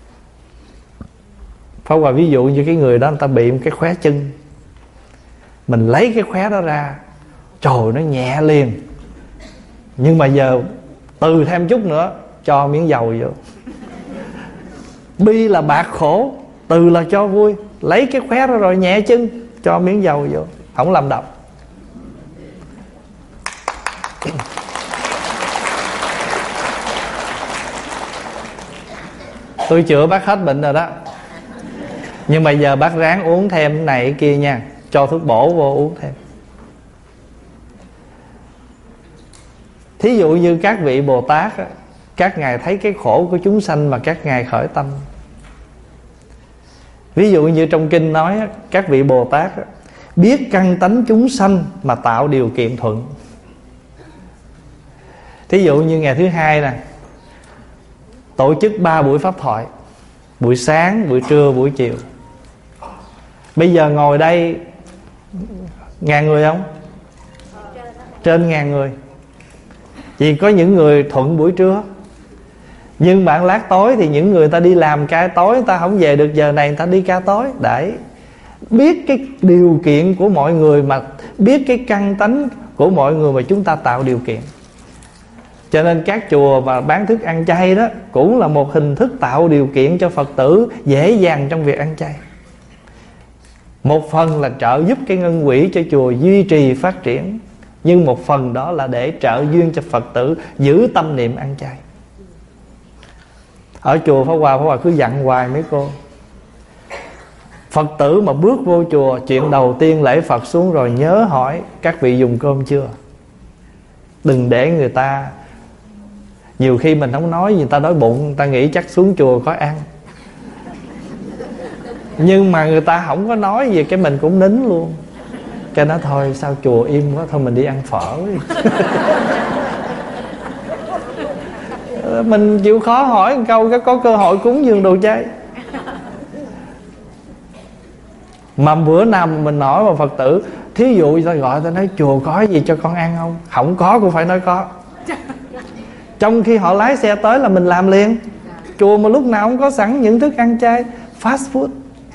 Pháp Hòa ví dụ như cái người đó, người ta bị một cái khóe chân, mình lấy cái khóe đó ra, trời, nó nhẹ liền. Nhưng mà giờ từ thêm chút nữa, cho miếng dầu vô. Bi là bạc khổ, từ là cho vui. Lấy cái khóe đó rồi nhẹ chân, cho miếng dầu vô, không làm độc. Tôi chữa bác hết bệnh rồi đó, nhưng mà giờ bác ráng uống thêm cái này cái kia nha. Cho thuốc bổ vô uống thêm. Thí dụ như các vị Bồ Tát, các ngài thấy cái khổ của chúng sanh mà các ngài khởi tâm. Ví dụ như trong kinh nói, các vị Bồ Tát biết căn tánh chúng sanh mà tạo điều kiện thuận. Thí dụ như ngày thứ hai nè, tổ chức ba buổi pháp thoại, buổi sáng, buổi trưa, buổi chiều. Bây giờ ngồi đây ngàn người không? Trên ngàn người. Vì có những người thuận buổi trưa, nhưng bạn lát tối thì những người ta đi làm ca tối, người ta không về được giờ này, người ta đi ca tối. Để biết cái điều kiện của mọi người, mà biết cái căn tánh của mọi người mà chúng ta tạo điều kiện. Cho nên các chùa mà bán thức ăn chay đó cũng là một hình thức tạo điều kiện cho Phật tử dễ dàng trong việc ăn chay. Một phần là trợ giúp cái ngân quỹ cho chùa duy trì phát triển, nhưng một phần đó là để trợ duyên cho Phật tử giữ tâm niệm ăn chay. Ở chùa Pháp Hòa, Pháp Hòa cứ dặn hoài mấy cô, Phật tử mà bước vô chùa, chuyện đầu tiên lễ Phật xuống rồi nhớ hỏi các vị dùng cơm chưa. Đừng để người ta, nhiều khi mình không nói, người ta đói bụng, người ta nghĩ chắc xuống chùa có ăn. Nhưng mà người ta không có nói gì, cái mình cũng nín luôn. Cái nói thôi sao chùa im quá, thôi mình đi ăn phở đi. Mình chịu khó hỏi một câu, cái có cơ hội cúng dường đồ chay. Mà bữa nào mình nói mà Phật tử, thí dụ ta gọi ta nói chùa có gì cho con ăn không? Không có cũng phải nói có. Trong khi họ lái xe tới là mình làm liền. Chùa mà lúc nào không có sẵn những thức ăn chay, fast food.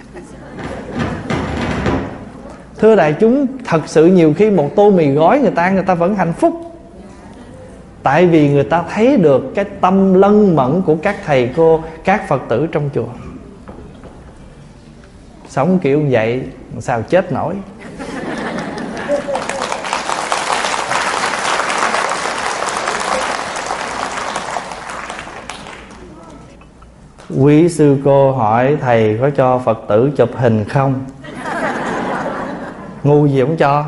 Thưa đại chúng, thật sự nhiều khi một tô mì gói người ta, người ta vẫn hạnh phúc. Tại vì người ta thấy được cái tâm lân mẫn của các thầy cô, các Phật tử trong chùa. Sống kiểu vậy sao chết nổi. Quý sư cô hỏi thầy có cho Phật tử chụp hình không? Ngu gì không cho.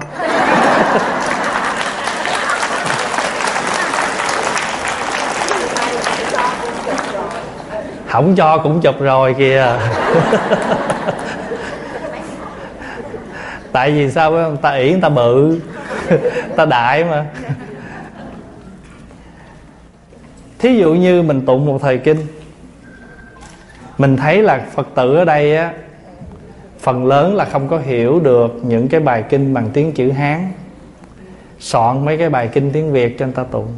Không cho cũng chụp rồi kìa. Tại vì sao phải không? Ta ỷ ta bự, ta đại mà. Thí dụ như mình tụng một thời kinh, mình thấy là Phật tử ở đây á, phần lớn là không có hiểu được những cái bài kinh bằng tiếng chữ Hán, soạn mấy cái bài kinh tiếng Việt cho người ta tụng.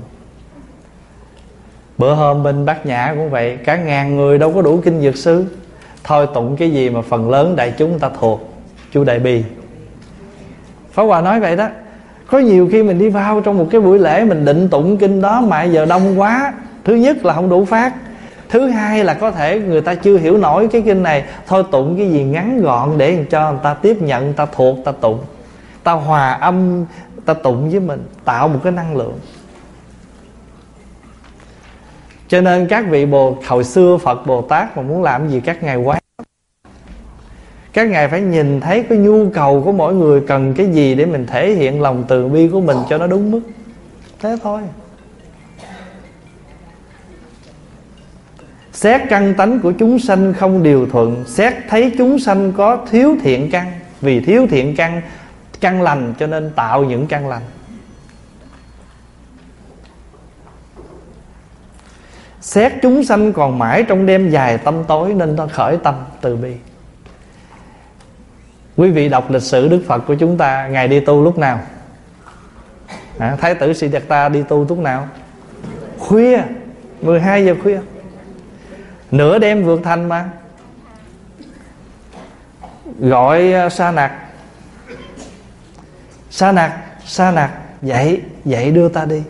Bữa hôm bên Bát Nhã cũng vậy, cả ngàn người đâu có đủ kinh Dược Sư. Thôi tụng cái gì mà phần lớn đại chúng ta thuộc, chú Đại Bi. Pháp Hòa nói vậy đó. Có nhiều khi mình đi vào trong một cái buổi lễ, mình định tụng kinh đó mà giờ đông quá. Thứ nhất là không đủ phát. Thứ hai là có thể người ta chưa hiểu nổi cái kinh này. Thôi tụng cái gì ngắn gọn để cho người ta tiếp nhận, người ta thuộc, ta tụng, ta hòa âm, ta tụng với mình, tạo một cái năng lượng. Cho nên các vị Bồ, hồi xưa Phật Bồ Tát mà muốn làm gì các ngài quán. Các ngài phải nhìn thấy cái nhu cầu của mỗi người cần cái gì để mình thể hiện lòng từ bi của mình cho nó đúng mức. Thế thôi. Xét căn tánh của chúng sanh không điều thuận, xét thấy chúng sanh có thiếu thiện căn. Vì thiếu thiện căn, căn lành cho nên tạo những căn lành. Xét chúng sanh còn mãi trong đêm dài tâm tối nên nó khởi tâm từ bi. Quý vị đọc lịch sử Đức Phật của chúng ta, ngài đi tu lúc nào? à, Thái tử Siddhartha đi tu lúc nào? Khuya, mười hai giờ khuya, nửa đêm vượt thành mà. Gọi Sa Nặc, Sa Nặc, Sa Nặc, dậy, dậy đưa ta đi.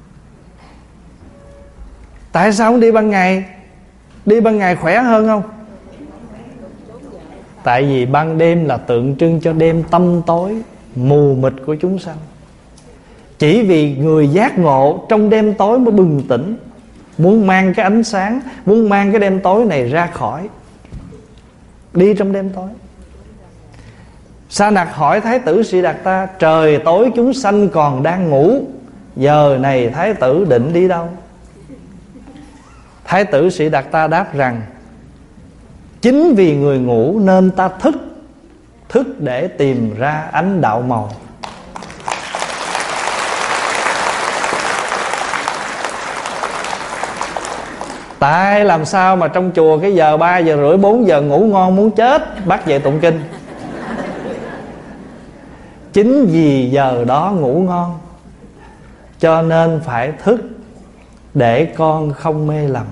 Tại sao không đi ban ngày? Đi ban ngày khỏe hơn không? Tại vì ban đêm là tượng trưng cho đêm tâm tối, mù mịt của chúng sanh. Chỉ vì người giác ngộ trong đêm tối mới bừng tỉnh, muốn mang cái ánh sáng, muốn mang cái đêm tối này ra khỏi, đi trong đêm tối. Sa Nặc hỏi Thái tử Siddhartha, trời tối chúng sanh còn đang ngủ, giờ này Thái tử định đi đâu? Thái tử Siddhartha đáp rằng, chính vì người ngủ nên ta thức, thức để tìm ra ánh đạo màu. Tại làm sao mà trong chùa cái giờ ba giờ rưỡi bốn giờ ngủ ngon muốn chết, bắt dậy tụng kinh. Chính vì giờ đó ngủ ngon cho nên phải thức để con không mê lầm.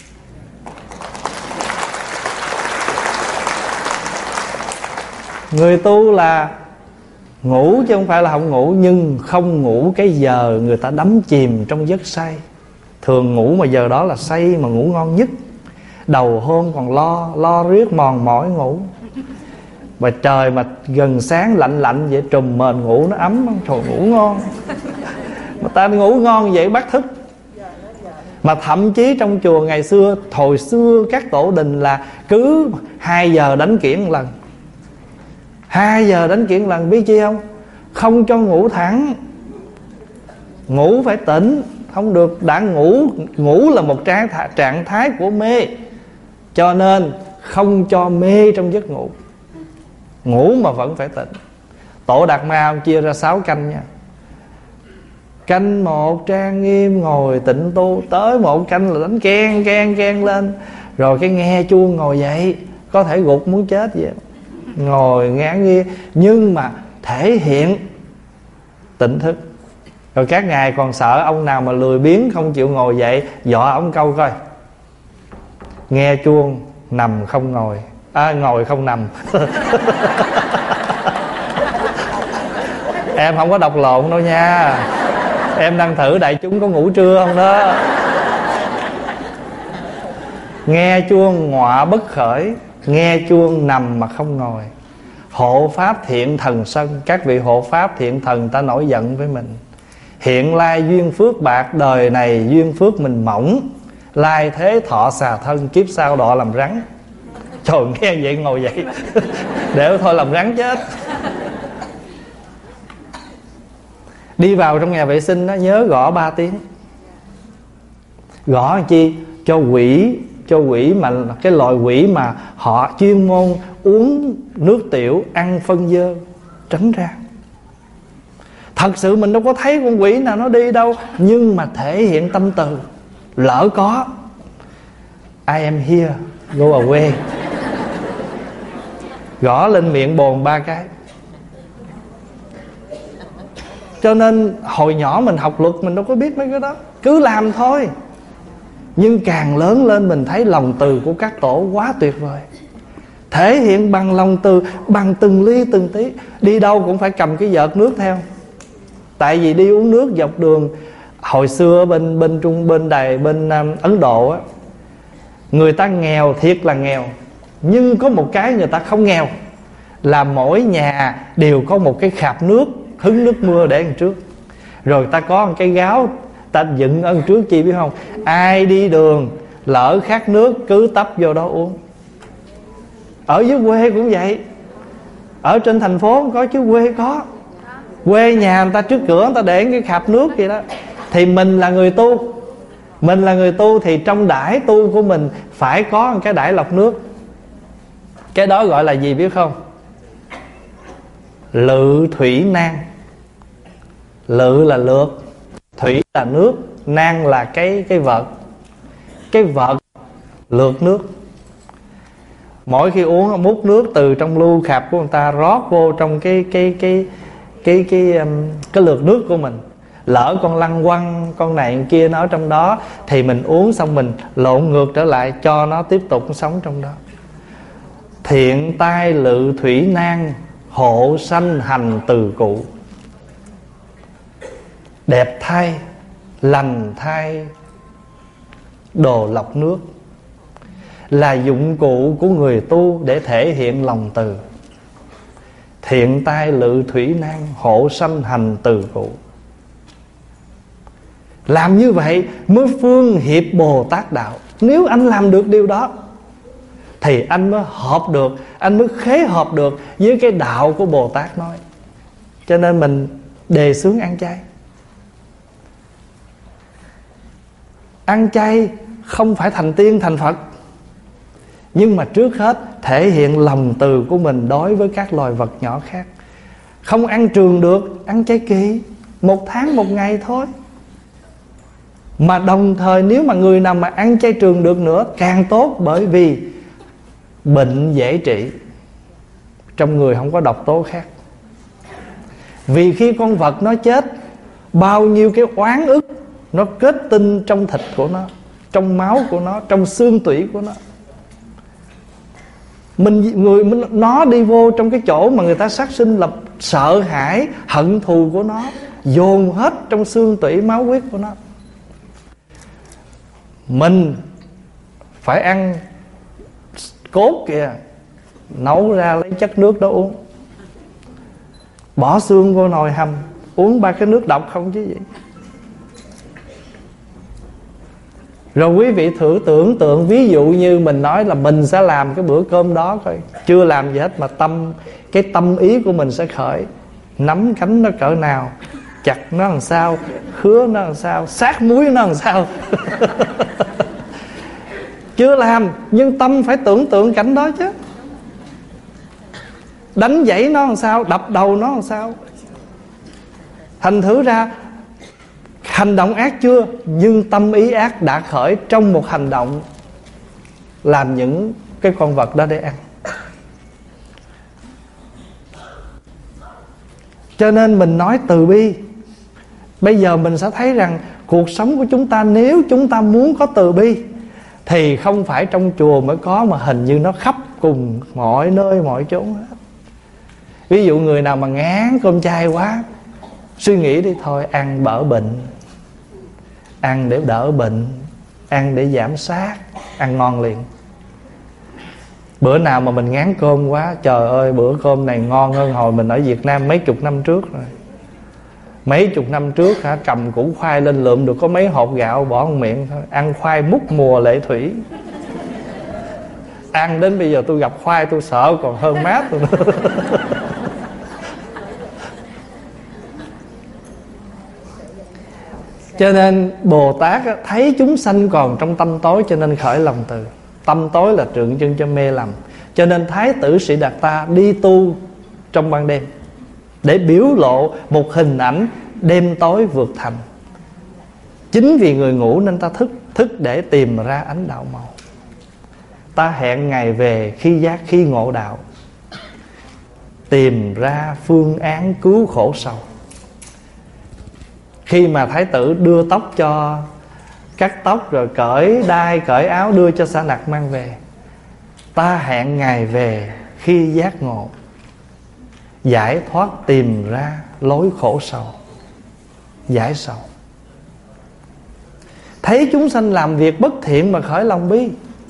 Người tu là ngủ chứ không phải là không ngủ, nhưng không ngủ cái giờ người ta đắm chìm trong giấc say. Thường ngủ mà giờ đó là say mà ngủ ngon nhất. Đầu hôm còn lo, lo riết mòn mỏi ngủ. Và trời mà gần sáng lạnh lạnh vậy trùm mền ngủ nó ấm, trời ngủ ngon. Mà ta ngủ ngon vậy bắt thức. Mà thậm chí trong chùa ngày xưa, hồi xưa các tổ đình là cứ hai giờ đánh kiển một lần. Hai giờ đánh kiển lần, biết chi không? Không cho ngủ thẳng, ngủ phải tỉnh. Không được, đã ngủ, ngủ là một trạng thái, trạng thái của mê, cho nên không cho mê trong giấc ngủ. Ngủ mà vẫn phải tỉnh. Tổ Đạt Ma chia ra sáu canh nha. Canh một trang nghiêm ngồi tịnh tu, tới một canh là đánh keng keng keng lên, rồi cái nghe chuông ngồi dậy, có thể gục muốn chết vậy. ngồi ngán nghe, nhưng mà thể hiện tỉnh thức. Rồi các ngài còn sợ ông nào mà lười biếng không chịu ngồi dậy, dọa ông câu coi: nghe chuông nằm không ngồi, à, ngồi không nằm. Em không có đọc lộn đâu nha. Em đang thử đại chúng có ngủ trưa không đó. Nghe chuông ngọa bất khởi, nghe chuông nằm mà không ngồi. Hộ pháp thiện thần sân. Các vị hộ pháp thiện thần ta nổi giận với mình. Hiện lai duyên phước bạc, đời này duyên phước mình mỏng, lai thế thọ xà thân, kiếp sau đọa làm rắn. Trời, nghe vậy ngồi dậy. Để thôi làm rắn chết. Đi vào trong nhà vệ sinh đó, nhớ gõ ba tiếng. Gõ làm chi? Cho quỷ, cho quỷ mà cái loại quỷ mà họ chuyên môn uống nước tiểu, ăn phân dơ, tránh ra. Thật sự mình đâu có thấy con quỷ nào nó đi đâu, nhưng mà thể hiện tâm từ. Lỡ có, I am here, go away. Gõ lên miệng bồn ba cái. Cho nên hồi nhỏ mình học luật mình đâu có biết mấy cái đó, cứ làm thôi. Nhưng càng lớn lên mình thấy lòng từ của các tổ quá tuyệt vời. Thể hiện bằng lòng từ, bằng từng ly từng tí. Đi đâu cũng phải cầm cái vợt nước theo. Tại vì đi uống nước dọc đường, hồi xưa bên bên trung bên đài bên um, Ấn Độ á, người ta nghèo thiệt là nghèo, nhưng có một cái người ta không nghèo là mỗi nhà đều có một cái khạp nước hứng nước mưa để đằng trước. Rồi ta có một cái gáo ta dựng ở đằng trước chi biết không? Ai đi đường lỡ khát nước cứ tấp vô đó uống. Ở dưới quê cũng vậy. Ở trên thành phố không có chứ quê có. Quê nhà người ta trước cửa người ta để cái khạp nước vậy đó. Thì mình là người tu, mình là người tu thì trong đãi tu của mình phải có một cái đãi lọc nước. Cái đó gọi là gì biết không? Lự thủy nan. Lự là lượt, thủy là nước, nan là cái cái vợt. Cái vợt lượt nước. Mỗi khi uống múc nước từ trong lu khạp của người ta rót vô trong cái cái cái cái cái cái, um, cái lượt nước của mình. Lỡ con lăng quăng con này con kia nó ở trong đó thì mình uống xong mình lộn ngược trở lại cho nó tiếp tục sống trong đó. Thiện tai lự thủy nan, hộ sanh hành từ cụ. Đẹp thay, lành thay, đồ lọc nước là dụng cụ của người tu để thể hiện lòng từ. Thiện tai lự thủy nan, hộ sanh hành từ cụ. Làm như vậy mới phương hiệp Bồ Tát đạo. Nếu anh làm được điều đó thì anh mới hợp được, anh mới khế hợp được với cái đạo của Bồ Tát nói. Cho nên mình đề xướng ăn chay. Ăn chay không phải thành tiên thành Phật, nhưng mà trước hết thể hiện lòng từ của mình đối với các loài vật nhỏ khác. Không ăn trường được, ăn chay kỳ, một tháng một ngày thôi. Mà đồng thời nếu mà người nào mà ăn chay trường được nữa càng tốt, bởi vì bệnh dễ trị, trong người không có độc tố khác. Vì khi con vật nó chết, bao nhiêu cái oán ức nó kết tinh trong thịt của nó, trong máu của nó, trong xương tủy của nó. Mình người mình, nó đi vô trong cái chỗ mà người ta sát sinh là sợ hãi, hận thù của nó dồn hết trong xương tủy máu huyết của nó. Mình phải ăn cốt kìa, nấu ra lấy chất nước đó uống, bỏ xương vô nồi hầm, uống ba cái nước độc không chứ gì. Rồi quý vị thử tưởng tượng, ví dụ như mình nói là mình sẽ làm cái bữa cơm đó coi, chưa làm gì hết mà tâm, cái tâm ý của mình sẽ khởi. Nắm cánh nó cỡ nào, chặt nó làm sao, khứa nó làm sao, sát muối nó làm sao. Chưa làm nhưng tâm phải tưởng tượng cảnh đó chứ. Đánh dãy nó làm sao, đập đầu nó làm sao. Thành thử ra hành động ác chưa, nhưng tâm ý ác đã khởi trong một hành động làm những cái con vật đó để ăn. Cho nên mình nói từ bi. Bây giờ mình sẽ thấy rằng cuộc sống của chúng ta, nếu chúng ta muốn có từ bi, thì không phải trong chùa mới có, mà hình như nó khắp cùng mọi nơi mọi chốn hết. Ví dụ người nào mà ngán cơm chay quá, suy nghĩ đi, thôi ăn đỡ bệnh, ăn để đỡ bệnh, ăn để giảm sát, ăn ngon liền. Bữa nào mà mình ngán cơm quá, trời ơi bữa cơm này ngon hơn hồi mình ở Việt Nam mấy chục năm trước rồi. Mấy chục năm trước hả, cầm củ khoai lên lượm được có mấy hột gạo bỏ vào miệng thôi. Ăn khoai múc mùa lệ thủy. Ăn đến bây giờ tôi gặp khoai tôi sợ còn hơn mát tôi nữa. Cho nên Bồ Tát thấy chúng sanh còn trong tâm tối, cho nên khởi lòng từ. Tâm tối là tượng trưng cho mê lầm. Cho nên Thái tử Sĩ Đạt Ta đi tu trong ban đêm, để biểu lộ một hình ảnh đêm tối vượt thành. Chính vì người ngủ nên ta thức, thức để tìm ra ánh đạo màu. Ta hẹn ngày về khi giác khi ngộ đạo, tìm ra phương án cứu khổ sầu. Khi mà Thái tử đưa tóc cho, cắt tóc rồi cởi đai cởi áo đưa cho Sa Nặc mang về, ta hẹn ngày về khi giác ngộ, giải thoát tìm ra lối khổ sầu, giải sầu. Thấy chúng sanh làm việc bất thiện mà khởi lòng bi.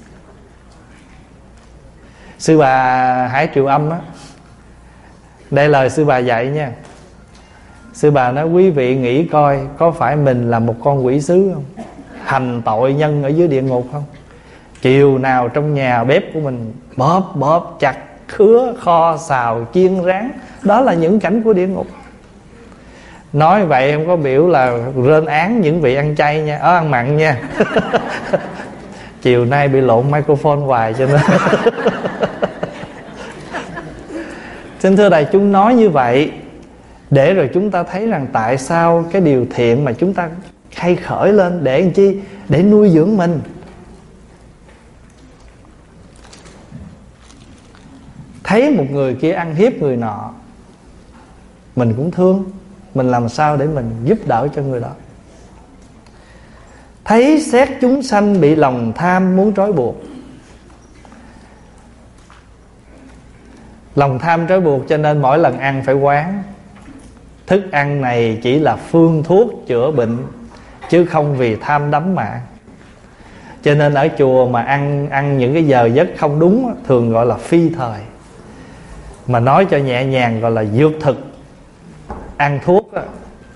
Sư bà Hải Triều Âm á, đây lời sư bà dạy nha. Sư bà nói quý vị nghĩ coi, có phải mình là một con quỷ sứ không, hành tội nhân ở dưới địa ngục không? Chiều nào trong nhà bếp của mình bóp bóp chặt khứa kho xào chiên rán, đó là những cảnh của địa ngục. Nói vậy không có biểu là rên án những vị ăn chay nha, ở ăn mặn nha. Chiều nay bị lộn microphone hoài cho nên. Xin thưa đại chúng, nói như vậy để rồi chúng ta thấy rằng tại sao cái điều thiện mà chúng ta hay khởi lên để làm chi? Để nuôi dưỡng mình. Thấy một người kia ăn hiếp người nọ, mình cũng thương, mình làm sao để mình giúp đỡ cho người đó. Thấy xét chúng sanh bị lòng tham muốn trói buộc, lòng tham trói buộc cho nên mỗi lần ăn phải quán, thức ăn này chỉ là phương thuốc chữa bệnh, chứ không vì tham đắm mà. Cho nên ở chùa mà ăn ăn những cái giờ giấc không đúng thường gọi là phi thời, mà nói cho nhẹ nhàng gọi là dược thực, ăn thuốc đó.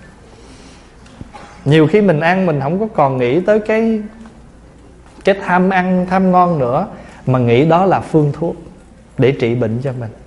Nhiều khi mình ăn mình không có còn nghĩ tới cái cái tham ăn tham ngon nữa, mà nghĩ đó là phương thuốc để trị bệnh cho mình.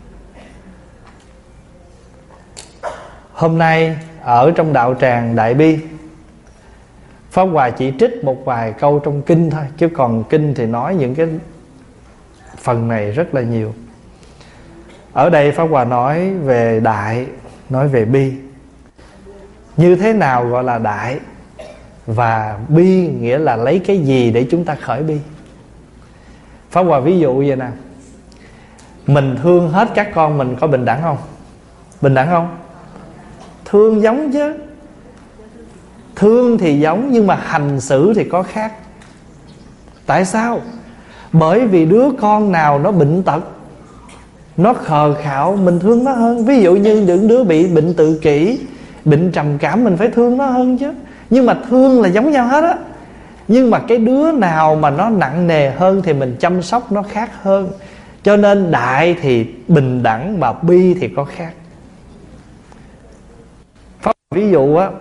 Hôm nay ở trong đạo tràng Đại Bi, Pháp Hòa chỉ trích một vài câu trong kinh thôi, chứ còn kinh thì nói những cái phần này rất là nhiều. Ở đây Pháp Hòa nói về đại, nói về bi. Như thế nào gọi là đại, và bi nghĩa là lấy cái gì để chúng ta khởi bi. Pháp Hòa ví dụ vậy nè, mình thương hết các con mình có bình đẳng không? Bình đẳng không? Thương giống chứ. Thương thì giống, nhưng mà hành xử thì có khác. Tại sao? Bởi vì đứa con nào nó bệnh tật, nó khờ khạo, mình thương nó hơn. Ví dụ như những đứa bị bệnh tự kỷ, bệnh trầm cảm, mình phải thương nó hơn chứ. Nhưng mà thương là giống nhau hết á. Nhưng mà cái đứa nào mà nó nặng nề hơn thì mình chăm sóc nó khác hơn. Cho nên đại thì bình đẳng, mà bi thì có khác. Pháp ví dụ á,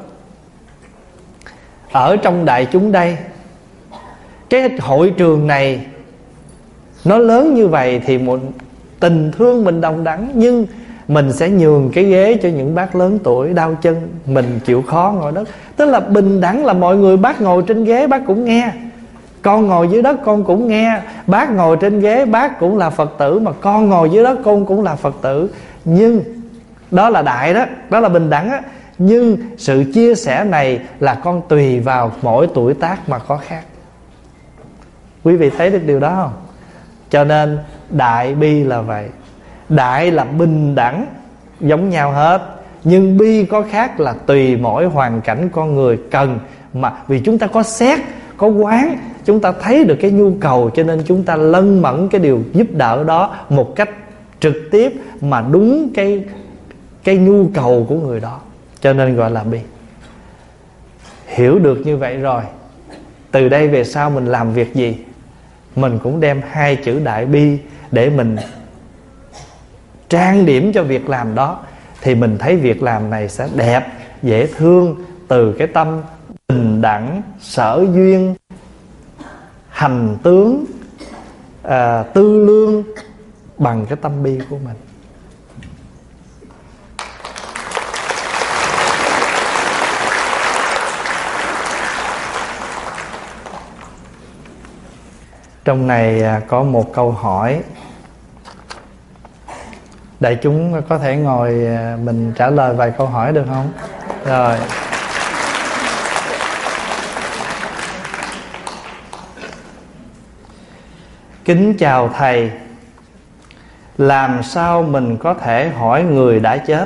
ở trong đại chúng đây, cái hội trường này nó lớn như vậy thì một tình thương mình đồng đẳng, nhưng mình sẽ nhường cái ghế cho những bác lớn tuổi đau chân, mình chịu khó ngồi đất. Tức là bình đẳng là mọi người, bác ngồi trên ghế bác cũng nghe, con ngồi dưới đất con cũng nghe, bác ngồi trên ghế bác cũng là Phật tử, mà con ngồi dưới đất con cũng là Phật tử. Nhưng đó là đại đó, đó là bình đẳng á. Nhưng sự chia sẻ này là con tùy vào mỗi tuổi tác mà có khác. Quý vị thấy được điều đó không? Cho nên đại bi là vậy. Đại là bình đẳng, giống nhau hết. Nhưng bi có khác là tùy mỗi hoàn cảnh con người cần. Mà vì chúng ta có xét, có quán, chúng ta thấy được cái nhu cầu, cho nên chúng ta lân mẫn cái điều giúp đỡ đó một cách trực tiếp mà đúng cái, cái nhu cầu của người đó. Cho nên gọi là bi. Hiểu được như vậy rồi, từ đây về sau mình làm việc gì, mình cũng đem hai chữ đại bi để mình trang điểm cho việc làm đó. Thì mình thấy việc làm này sẽ đẹp, dễ thương, từ cái tâm bình đẳng, sở duyên, hành tướng, à, tư lương bằng cái tâm bi của mình. Trong này có một câu hỏi, đại chúng có thể ngồi mình trả lời vài câu hỏi được không? Rồi. Kính chào thầy, làm sao mình có thể hỏi người đã chết?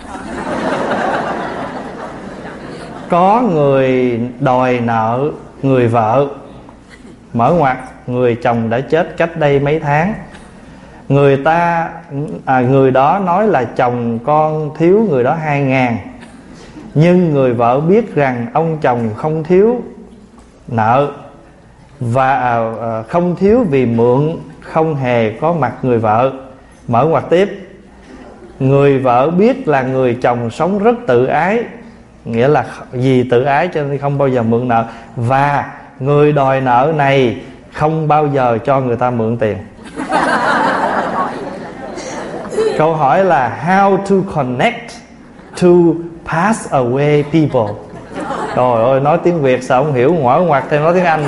Có người đòi nợ người vợ, mở ngoặt người chồng đã chết cách đây mấy tháng. Người ta à, người đó nói là chồng con thiếu người đó hai ngàn. Nhưng người vợ biết rằng ông chồng không thiếu nợ và à, không thiếu vì mượn, không hề có mặt người vợ. Mở ngoặt tiếp, người vợ biết là người chồng sống rất tự ái, nghĩa là vì tự ái cho nên không bao giờ mượn nợ. Và người đòi nợ này không bao giờ cho người ta mượn tiền. Câu hỏi là how to connect to pass away people. Trời ơi, nói tiếng Việt sao không hiểu, ngoại ngoặt thêm nói tiếng Anh.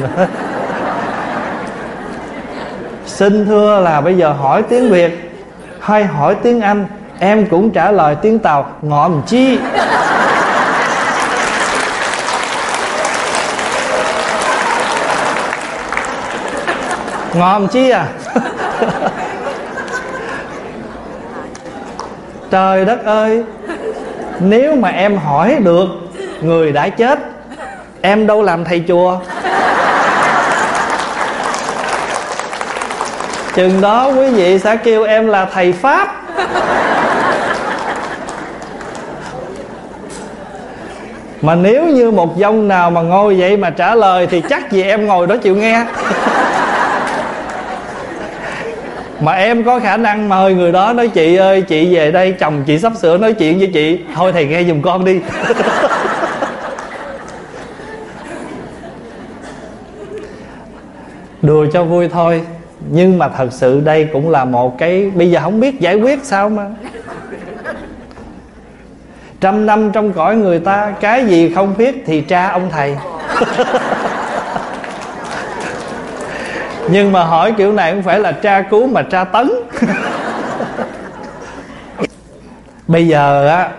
Xin thưa là bây giờ hỏi tiếng Việt hay hỏi tiếng Anh, em cũng trả lời tiếng Tàu ngọm chi. Ngọm chi à? Trời đất ơi, nếu mà em hỏi được người đã chết, em đâu làm thầy chùa. Chừng đó quý vị sẽ kêu em là thầy Pháp. Mà nếu như một dông nào mà ngồi vậy mà trả lời thì chắc gì em ngồi đó chịu nghe. Mà em có khả năng mời người đó nói chị ơi, chị về đây chồng chị sắp sửa nói chuyện với chị, thôi thầy nghe giùm con đi. Đùa cho vui thôi, nhưng mà thật sự đây cũng là một cái, bây giờ không biết giải quyết sao mà. Trăm năm trong cõi người ta, cái gì không biết thì tra ông thầy. Nhưng mà hỏi kiểu này không phải là tra cứu mà tra tấn. Bây giờ á,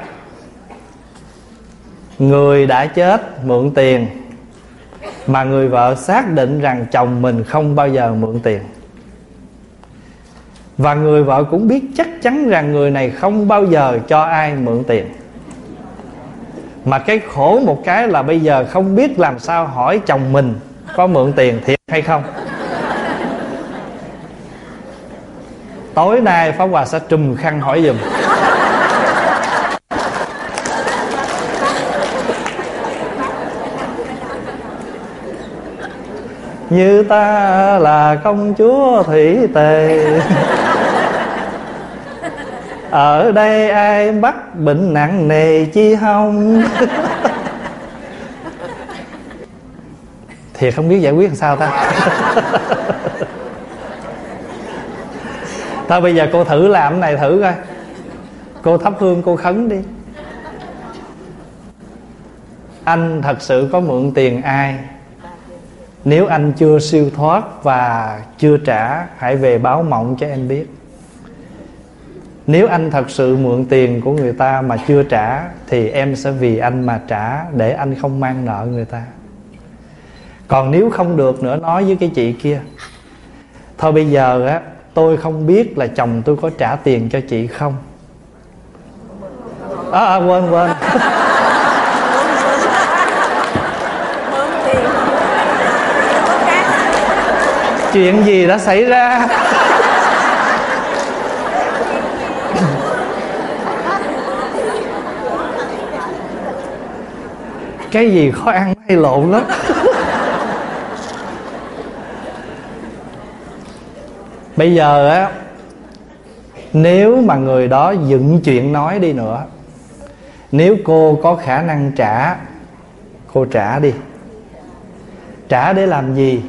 người đã chết mượn tiền, mà người vợ xác định rằng chồng mình không bao giờ mượn tiền, và người vợ cũng biết chắc chắn rằng người này không bao giờ cho ai mượn tiền. Mà cái khổ một cái là bây giờ không biết làm sao hỏi chồng mình có mượn tiền thiệt hay không. Tối nay Pháp Hòa sẽ trùm khăn hỏi giùm. Như ta là công chúa thủy tề, ở đây ai bắt bệnh nặng nề chi hông. Thiệt không biết giải quyết làm sao ta. Thôi bây giờ cô thử làm cái này thử coi. Cô thắp hương cô khấn đi. Anh thật sự có mượn tiền ai? Nếu anh chưa siêu thoát và chưa trả, hãy về báo mộng cho em biết. Nếu anh thật sự mượn tiền của người ta mà chưa trả, thì em sẽ vì anh mà trả, để anh không mang nợ người ta. Còn nếu không được nữa, nói với cái chị kia, thôi bây giờ á, tôi không biết là chồng tôi có trả tiền cho chị không. À, à quên quên. Chuyện gì đã xảy ra? Cái gì khó ăn hay lộn lắm. Bây giờ á, nếu mà người đó dựng chuyện nói đi nữa, nếu cô có khả năng trả, cô trả đi. Trả để làm gì?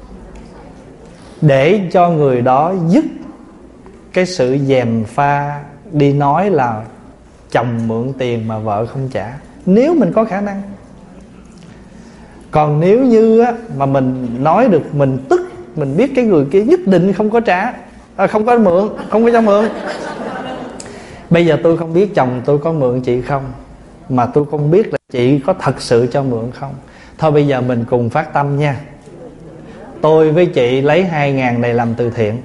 Để cho người đó dứt cái sự gièm pha đi nói là chồng mượn tiền mà vợ không trả, nếu mình có khả năng. Còn nếu như á, mà mình nói được, mình tức, mình biết cái người kia nhất định không có trả, à, không có mượn, không có cho mượn. Bây giờ tôi không biết chồng tôi có mượn chị không, mà tôi không biết là chị có thật sự cho mượn không. Thôi bây giờ mình cùng phát tâm nha. Tôi với chị lấy hai ngàn này làm từ thiện.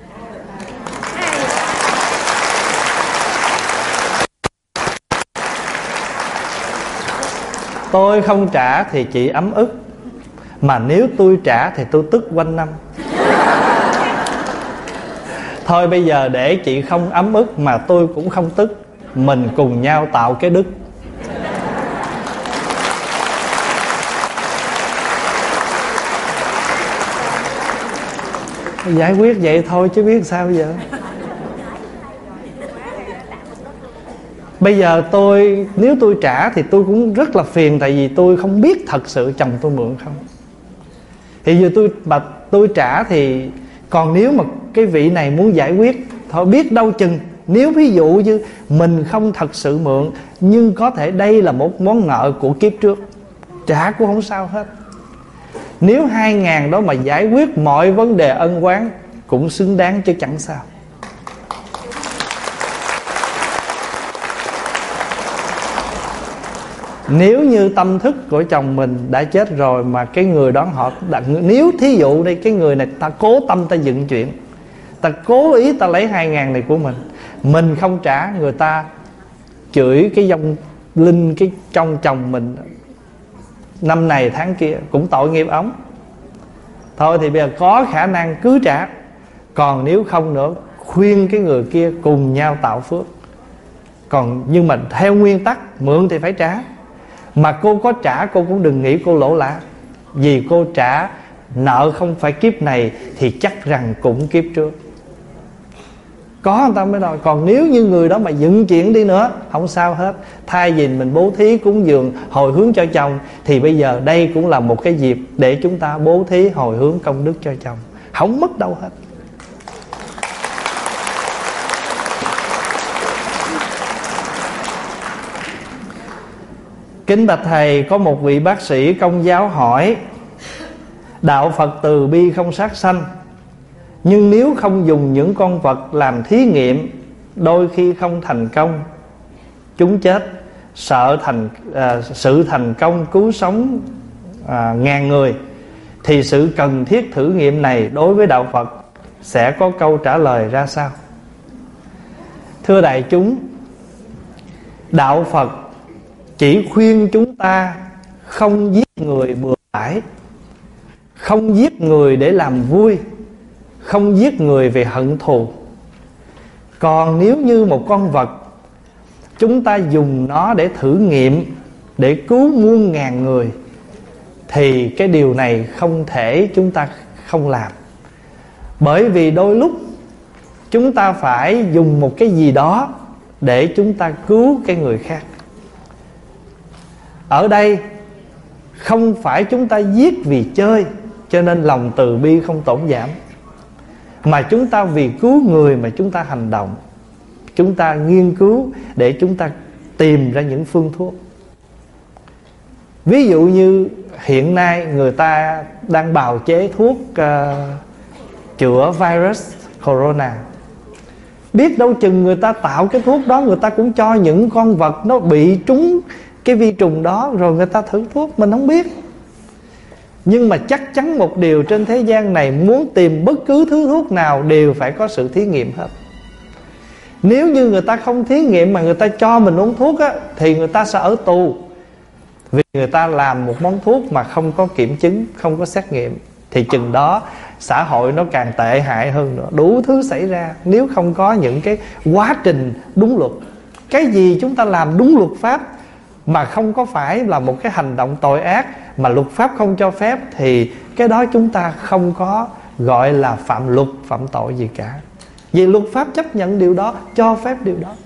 Tôi không trả thì chị ấm ức, mà nếu tôi trả thì tôi tức quanh năm. Thôi bây giờ để chị không ấm ức mà tôi cũng không tức, mình cùng nhau tạo cái đức. Giải quyết vậy thôi chứ biết sao giờ. Bây giờ tôi, nếu tôi trả thì tôi cũng rất là phiền, tại vì tôi không biết thật sự chồng tôi mượn không. Thì giờ tôi mà tôi trả thì, còn nếu mà cái vị này muốn giải quyết, thôi biết đâu chừng, nếu ví dụ như mình không thật sự mượn, nhưng có thể đây là một món nợ của kiếp trước, trả cũng không sao hết. Nếu hai ngàn đó mà giải quyết mọi vấn đề ân oán cũng xứng đáng chứ chẳng sao. Nếu như tâm thức của chồng mình đã chết rồi, mà cái người đó họ đã, nếu thí dụ đây cái người này ta cố tâm ta dựng chuyện, ta cố ý ta lấy hai ngàn này của mình, mình không trả, người ta chửi cái dòng linh cái trong chồng mình năm này tháng kia, cũng tội nghiệp ống. Thôi thì bây giờ có khả năng cứ trả, còn nếu không nữa khuyên cái người kia cùng nhau tạo phước. Còn nhưng mà theo nguyên tắc mượn thì phải trả. Mà cô có trả cô cũng đừng nghĩ cô lỗ lã, vì cô trả nợ không phải kiếp này thì chắc rằng cũng kiếp trước. Có người ta mới nói. Còn nếu như người đó mà dựng chuyện đi nữa, không sao hết. Thay vì mình bố thí cúng dường hồi hướng cho chồng, thì bây giờ đây cũng là một cái dịp để chúng ta bố thí hồi hướng công đức cho chồng, không mất đâu hết. Kính bạch thầy, có một vị bác sĩ Công giáo hỏi: đạo Phật từ bi không sát sanh, nhưng nếu không dùng những con vật làm thí nghiệm, đôi khi không thành công, chúng chết, sợ thành à, sự thành công cứu sống à, ngàn người, thì sự cần thiết thử nghiệm này đối với đạo Phật sẽ có câu trả lời ra sao? Thưa đại chúng, đạo Phật chỉ khuyên chúng ta không giết người bừa bãi, không giết người để làm vui, không giết người vì hận thù. Còn nếu như một con vật, chúng ta dùng nó để thử nghiệm, để cứu muôn ngàn người, thì cái điều này không thể chúng ta không làm. Bởi vì đôi lúc chúng ta phải dùng một cái gì đó để chúng ta cứu cái người khác. Ở đây không phải chúng ta giết vì chơi, cho nên lòng từ bi không tổn giảm, mà chúng ta vì cứu người mà chúng ta hành động. Chúng ta nghiên cứu để chúng ta tìm ra những phương thuốc. Ví dụ như hiện nay người ta đang bào chế thuốc uh, chữa virus corona. Biết đâu chừng người ta tạo cái thuốc đó, người ta cũng cho những con vật nó bị trúng cái vi trùng đó, rồi người ta thử thuốc, mình không biết. Nhưng mà chắc chắn một điều, trên thế gian này muốn tìm bất cứ thứ thuốc nào đều phải có sự thí nghiệm hết. Nếu như người ta không thí nghiệm mà người ta cho mình uống thuốc á, thì người ta sẽ ở tù. Vì người ta làm một món thuốc mà không có kiểm chứng, không có xét nghiệm, thì chừng đó xã hội nó càng tệ hại hơn nữa. Đủ thứ xảy ra nếu không có những cái quá trình đúng luật. Cái gì chúng ta làm đúng luật pháp mà không có phải là một cái hành động tội ác mà luật pháp không cho phép, thì cái đó chúng ta không có gọi là phạm luật, phạm tội gì cả. Vì luật pháp chấp nhận điều đó, cho phép điều đó.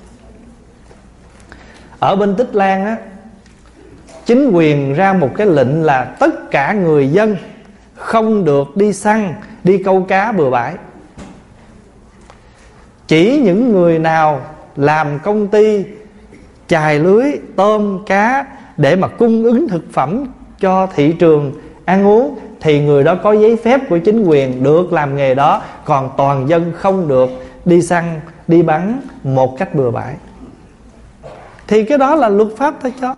Ở bên Tích Lan á, chính quyền ra một cái lệnh là tất cả người dân không được đi săn, đi câu cá bừa bãi. Chỉ những người nào làm công ty chài lưới, tôm, cá để mà cung ứng thực phẩm cho thị trường ăn uống thì người đó có giấy phép của chính quyền được làm nghề đó. Còn toàn dân không được đi săn, đi bắn một cách bừa bãi. Thì cái đó là luật pháp ta cho.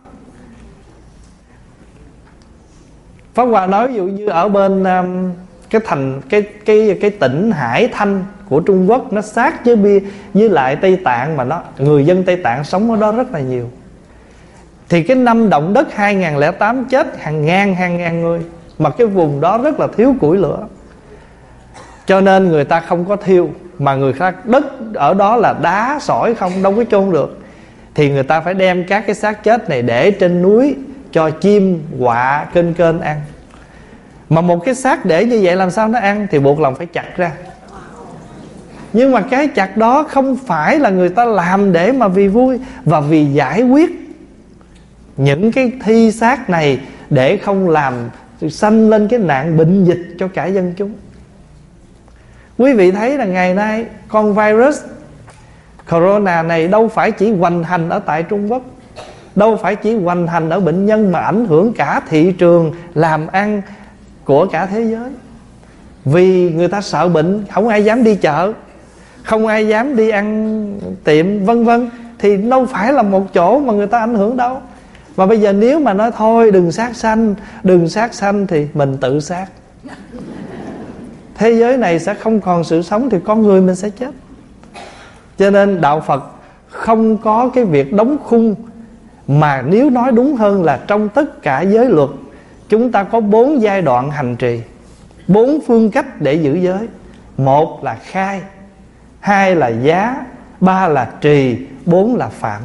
Pháp Hòa nói ví dụ như ở bên um, cái thành cái cái cái tỉnh Hải Thanh của Trung Quốc, nó sát với bia với lại Tây Tạng, mà nó người dân Tây Tạng sống ở đó rất là nhiều. Thì cái năm động đất hai nghìn lẻ tám chết hàng ngàn hàng ngàn người, mà cái vùng đó rất là thiếu củi lửa, cho nên người ta không có thiêu, mà người khác đất ở đó là đá sỏi không, đâu có chôn được. Thì người ta phải đem các cái xác chết này để trên núi cho chim, quạ, kênh kênh ăn. Mà một cái xác để như vậy làm sao nó ăn? Thì buộc lòng phải chặt ra. Nhưng mà cái chặt đó không phải là người ta làm để mà vì vui, và vì giải quyết những cái thi xác này để không làm sanh lên cái nạn bệnh dịch cho cả dân chúng. Quý vị thấy là ngày nay con virus corona này đâu phải chỉ hoành hành ở tại Trung Quốc, đâu phải chỉ hoành hành ở bệnh nhân, mà ảnh hưởng cả thị trường làm ăn của cả thế giới. Vì người ta sợ bệnh, không ai dám đi chợ, không ai dám đi ăn tiệm, vân vân. Thì đâu phải là một chỗ mà người ta ảnh hưởng đâu. Mà bây giờ nếu mà nói thôi đừng sát sanh, đừng sát sanh thì mình tự sát. Thế giới này sẽ không còn sự sống thì con người mình sẽ chết. Cho nên đạo Phật không có cái việc đóng khung, mà nếu nói đúng hơn là trong tất cả giới luật chúng ta có bốn giai đoạn hành trì, bốn phương cách để giữ giới. Một là khai, hai là giá, ba là trì, bốn là phạm.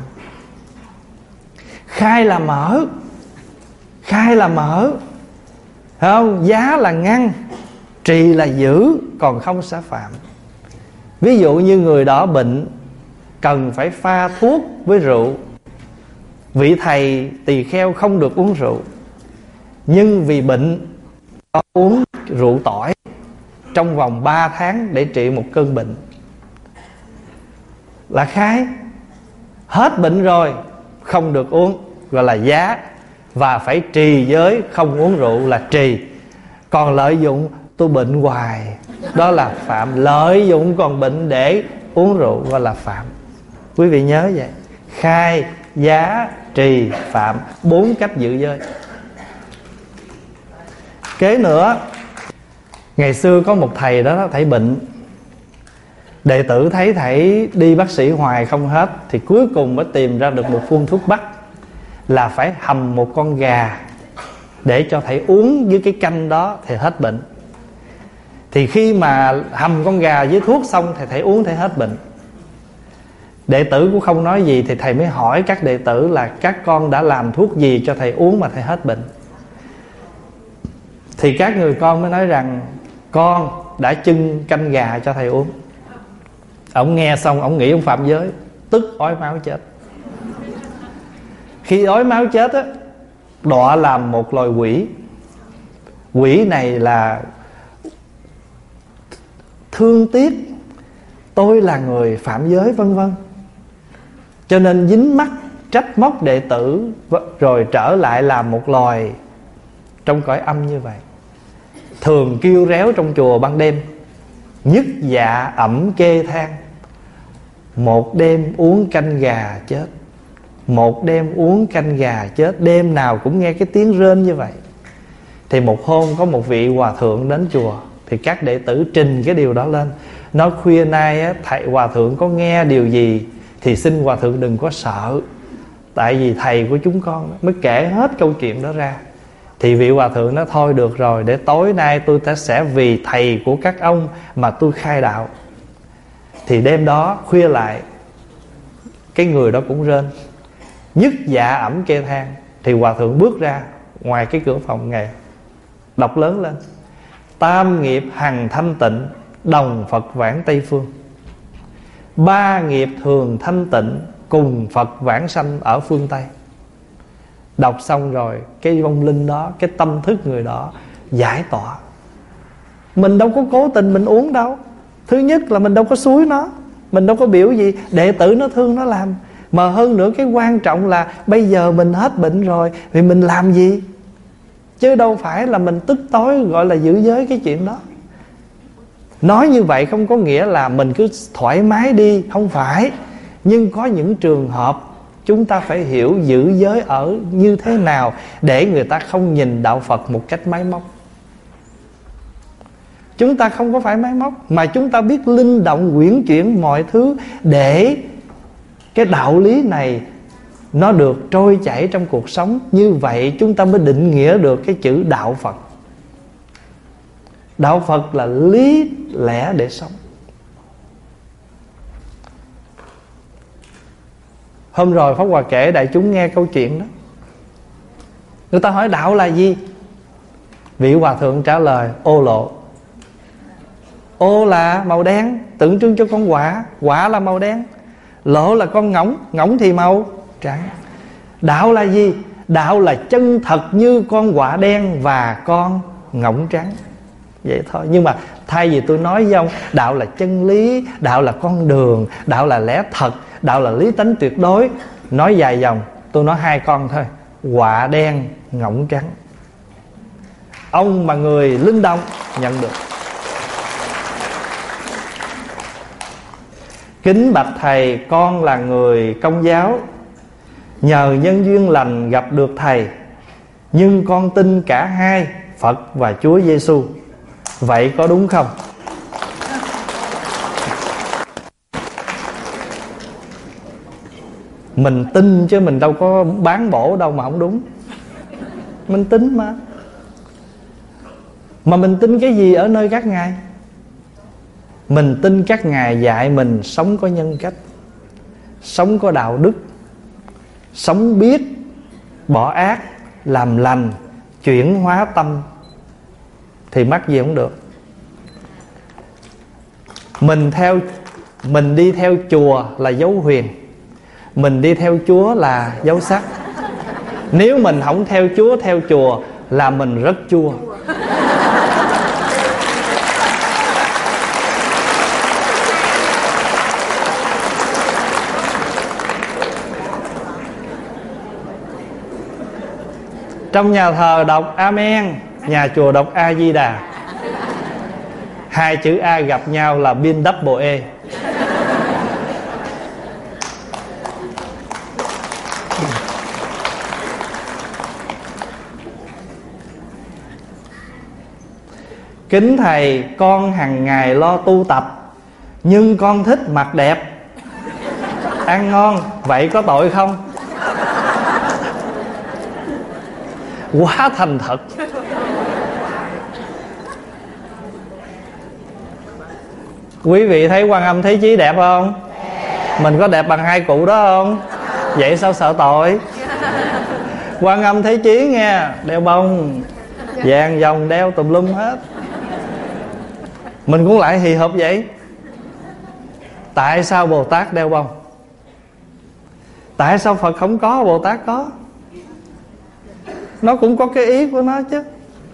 Khai là mở, khai là mở, phải không? Giá là ngăn, trì là giữ, còn không sẽ phạm. Ví dụ như người đó bệnh, cần phải pha thuốc với rượu. Vị thầy tỳ kheo không được uống rượu, nhưng vì bệnh có uống rượu tỏi trong vòng ba tháng để trị một cơn bệnh, là khai. Hết bệnh rồi không được uống, gọi là giá. Và phải trì giới, không uống rượu là trì. Còn lợi dụng tôi bệnh hoài, đó là phạm. Lợi dụng còn bệnh để uống rượu gọi là phạm. Quý vị nhớ vậy. Khai, giá, trì, phạm, bốn cách giữ giới. Kế nữa, ngày xưa có một thầy đó, thầy bệnh. Đệ tử thấy thầy đi bác sĩ hoài không hết, thì cuối cùng mới tìm ra được một phương thuốc bắc, là phải hầm một con gà để cho thầy uống với cái canh đó thì hết bệnh. Thì khi mà hầm con gà với thuốc xong thì thầy uống, thầy hết bệnh. Đệ tử cũng không nói gì, thì thầy mới hỏi các đệ tử là các con đã làm thuốc gì cho thầy uống mà thầy hết bệnh. Thì các người con mới nói rằng con đã chưng canh gà cho thầy uống. Ông nghe xong ông nghĩ ông phạm giới, tức ói máu chết. Khi ói máu chết á, đọa làm một loài quỷ. Quỷ này là thương tiếc tôi là người phạm giới, vân vân, cho nên dính mắc trách móc đệ tử, rồi trở lại làm một loài trong cõi âm như vậy. Thường kêu réo trong chùa ban đêm, nhức dạ ẩm kê than. Một đêm uống canh gà chết, một đêm uống canh gà chết, đêm nào cũng nghe cái tiếng rên như vậy. Thì một hôm có một vị hòa thượng đến chùa, thì các đệ tử trình cái điều đó lên. Nói khuya nay á, thầy hòa thượng có nghe điều gì thì xin hòa thượng đừng có sợ, tại vì thầy của chúng con mới kể hết câu chuyện đó ra. Thì vị hòa thượng nói thôi được rồi, để tối nay tôi sẽ vì thầy của các ông mà tôi khai đạo. Thì đêm đó khuya lại, cái người đó cũng rên, nhức dạ ẩm kêu than. Thì hòa thượng bước ra ngoài cái cửa phòng nghề, đọc lớn lên: tam nghiệp hằng thanh tịnh, đồng Phật vãng Tây Phương. Ba nghiệp thường thanh tịnh, cùng Phật vãng sanh ở phương Tây. Đọc xong rồi, cái vong linh đó, cái tâm thức người đó giải tỏa. Mình đâu có cố tình mình uống đâu. Thứ nhất là mình đâu có xúi nó, mình đâu có biểu gì, đệ tử nó thương nó làm. Mà hơn nữa cái quan trọng là bây giờ mình hết bệnh rồi thì mình làm gì, chứ đâu phải là mình tức tối gọi là giữ giới cái chuyện đó. Nói như vậy không có nghĩa là mình cứ thoải mái đi, không phải. Nhưng có những trường hợp chúng ta phải hiểu giữ giới ở như thế nào để người ta không nhìn đạo Phật một cách máy móc. Chúng ta không có phải máy móc, mà chúng ta biết linh động quyển chuyển mọi thứ để cái đạo lý này nó được trôi chảy trong cuộc sống. Như vậy chúng ta mới định nghĩa được cái chữ đạo Phật. Đạo Phật là lý lẽ để sống. Hôm rồi Pháp Hòa kể đại chúng nghe câu chuyện đó. Người ta hỏi đạo là gì? Vị hòa thượng trả lời: ô lộ. Ô là màu đen, tượng trưng cho con quả. Quả là màu đen. Lộ là con ngỗng, ngỗng thì màu trắng. Đạo là gì? Đạo là chân thật như con quả đen và con ngỗng trắng. Vậy thôi. Nhưng mà thay vì tôi nói với ông đạo là chân lý, đạo là con đường, đạo là lẽ thật, đạo là lý tánh tuyệt đối, nói dài dòng, tôi nói hai con thôi: quả đen, ngỗng trắng. Ông mà người linh động nhận được. Kính bạch thầy, con là người Công giáo, nhờ nhân duyên lành gặp được thầy, nhưng con tin cả hai, Phật và Chúa Giêsu. Vậy có đúng không? Mình tin chứ mình đâu có bán bổ đâu mà không đúng. Mình tin mà. Mà mình tin cái gì ở nơi các ngài? Mình tin các ngài dạy mình sống có nhân cách, sống có đạo đức, sống biết bỏ ác, làm lành, chuyển hóa tâm, thì mắc gì không được. Mình theo Mình đi theo chùa là dấu huyền, mình đi theo Chúa là dấu sắc. Nếu mình không theo Chúa, theo chùa là mình rất chua. Trong nhà thờ đọc Amen, nhà chùa đọc A Di Đà. Hai chữ A gặp nhau là bin double E. Kính thầy, con hàng ngày lo tu tập, nhưng con thích mặc đẹp, ăn ngon, vậy có tội không? Quá thành thật. Quý vị thấy Quan Âm Thế Chí đẹp không? Mình có đẹp bằng hai cụ đó không? Vậy sao sợ tội? Quan Âm Thế Chí nghe, đeo bông vàng dòng, đeo tùm lum hết. Mình cũng lại hì hụp vậy. Tại sao Bồ Tát đeo bông? Tại sao Phật không có, Bồ Tát có? Nó cũng có cái ý của nó chứ.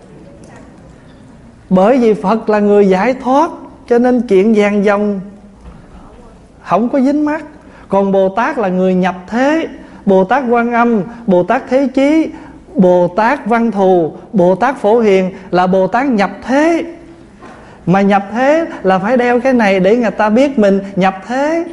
Bởi vì Phật là người giải thoát, cho nên chuyện vàng dòng không có dính mắc. Còn Bồ Tát là người nhập thế. Bồ Tát Quan Âm, Bồ Tát Thế Chí, Bồ Tát Văn Thù, Bồ Tát Phổ Hiền là Bồ Tát nhập thế. Mà nhập thế là phải đeo cái này để người ta biết mình nhập thế.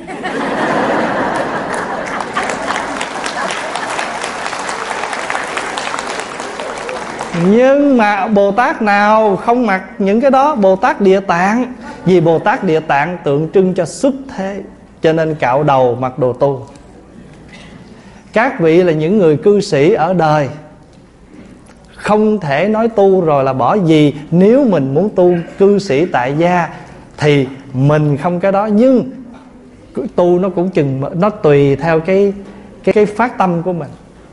Nhưng mà Bồ Tát nào không mặc những cái đó? Bồ Tát Địa Tạng. Vì Bồ Tát Địa Tạng tượng trưng cho xuất thế, cho nên cạo đầu mặc đồ tu. Các vị là những người cư sĩ ở đời, không thể nói tu rồi là bỏ. Gì nếu mình muốn tu cư sĩ tại gia thì mình không cái đó. Nhưng tu nó cũng chừng, nó tùy theo cái cái, cái phát tâm của mình.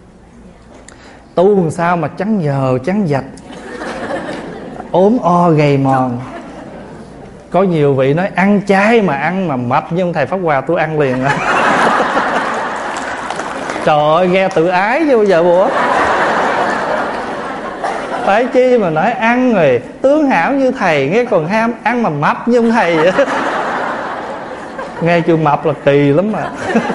Tu làm sao mà trắng nhờ trắng dạch, ốm o gầy mòn. Có nhiều vị nói ăn chay mà ăn mà mập, nhưng thầy Pháp Hòa tôi ăn liền. Trời ơi, nghe tự ái chứ bao giờ bủa. Phải chi mà nói ăn rồi tướng hảo như thầy, nghe còn ham ăn mà mập như ông thầy vậy. Nghe chưa mập là kỳ lắm mà.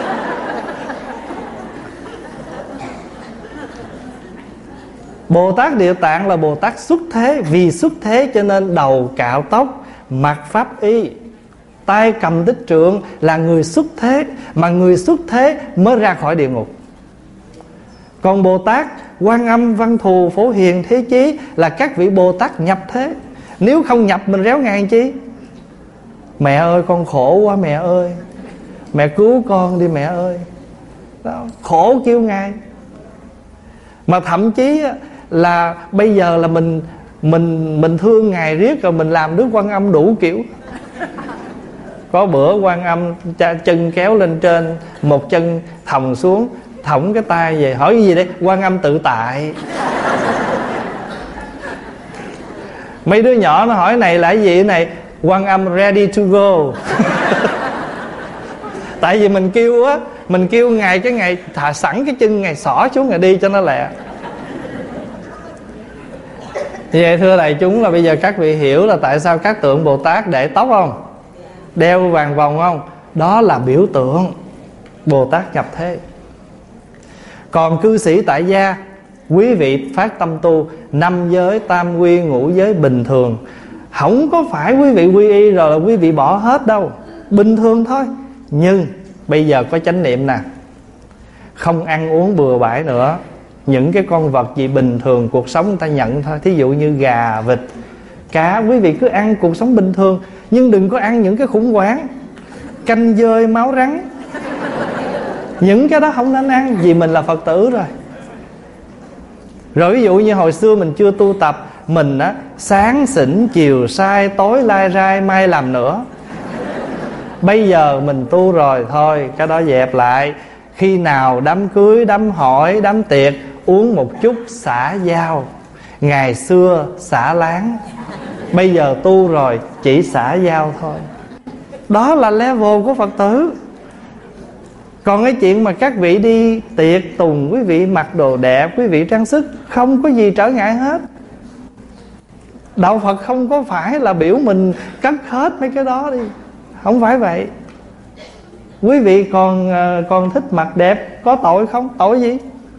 Bồ Tát Địa Tạng là Bồ Tát xuất thế. Vì xuất thế cho nên đầu cạo tóc, mặc pháp y, tay cầm tích trượng, là người xuất thế. Mà người xuất thế mới ra khỏi địa ngục. Còn Bồ Tát Quan Âm, Văn Thù, Phổ Hiền, Thế Chí là các vị Bồ Tát nhập thế. Nếu không nhập mình réo ngàn chi. Mẹ ơi con khổ quá mẹ ơi, mẹ cứu con đi mẹ ơi. Đó, khổ kêu Ngài. Mà thậm chí là bây giờ là mình Mình mình thương Ngài riết, rồi mình làm Đức Quan Âm đủ kiểu. Có bữa Quan Âm chân kéo lên trên, một chân thòng xuống, thõng cái tay về. Hỏi cái gì đấy? Quan Âm tự tại. Mấy đứa nhỏ nó hỏi này là cái gì này? Quan Âm ready to go. Tại vì mình kêu á, mình kêu Ngài, cái Ngài thả sẵn cái chân Ngài xỏ xuống Ngài đi cho nó lẹ. Vậy thưa đại chúng, là bây giờ các vị hiểu là tại sao các tượng Bồ Tát để tóc không? Đeo vàng vòng không? Đó là biểu tượng Bồ Tát nhập thế. Còn cư sĩ tại gia, quý vị phát tâm tu năm giới, tam quy, ngũ giới bình thường. Không có phải quý vị quy y rồi là quý vị bỏ hết đâu. Bình thường thôi. Nhưng bây giờ có chánh niệm nè, không ăn uống bừa bãi nữa. Những cái con vật gì bình thường cuộc sống người ta nhận thôi. Thí dụ như gà, vịt, cá, quý vị cứ ăn cuộc sống bình thường. Nhưng đừng có ăn những cái khủng hoảng, canh dơi, máu rắn. Những cái đó không nên ăn, vì mình là Phật tử rồi. Rồi ví dụ như hồi xưa mình chưa tu tập, mình á sáng xỉn, chiều sai, tối lai rai, mai làm nữa. Bây giờ mình tu rồi, thôi cái đó dẹp lại. Khi nào đám cưới, đám hỏi, đám tiệc, uống một chút xả giao. Ngày xưa xả láng, bây giờ tu rồi chỉ xả giao thôi. Đó là level của Phật tử. Còn cái chuyện mà các vị đi tiệc tùng, quý vị mặc đồ đẹp, quý vị trang sức, không có gì trở ngại hết. Đạo Phật không có phải là biểu mình cắt hết mấy cái đó đi. Không phải vậy. Quý vị còn còn thích mặc đẹp, có tội không? Tội gì?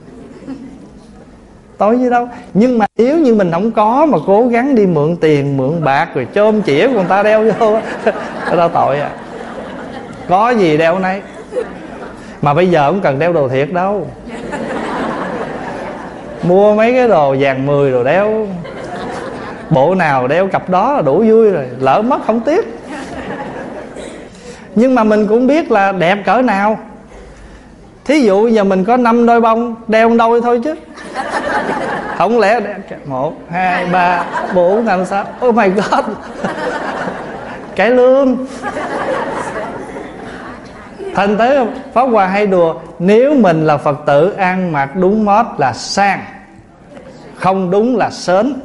Tội gì đâu. Nhưng mà nếu như mình không có mà cố gắng đi mượn tiền, mượn bạc, rồi chôm chĩa của người ta đeo vô, cái đó tội à. Có gì đeo nấy. Mà bây giờ không cần đeo đồ thiệt đâu. Mua mấy cái đồ vàng mười đồ đeo. Bộ nào đeo cặp đó là đủ vui rồi. Lỡ mất không tiếc. Nhưng mà mình cũng biết là đẹp cỡ nào. Thí dụ giờ mình có năm đôi bông, đeo một đôi thôi chứ. Không lẽ một, hai, ba, bốn, năm, sáu. Oh my God. Cái lương. Thành tế Pháp Hòa hay đùa, nếu mình là Phật tử ăn mặc đúng mót là sang, không đúng là sến.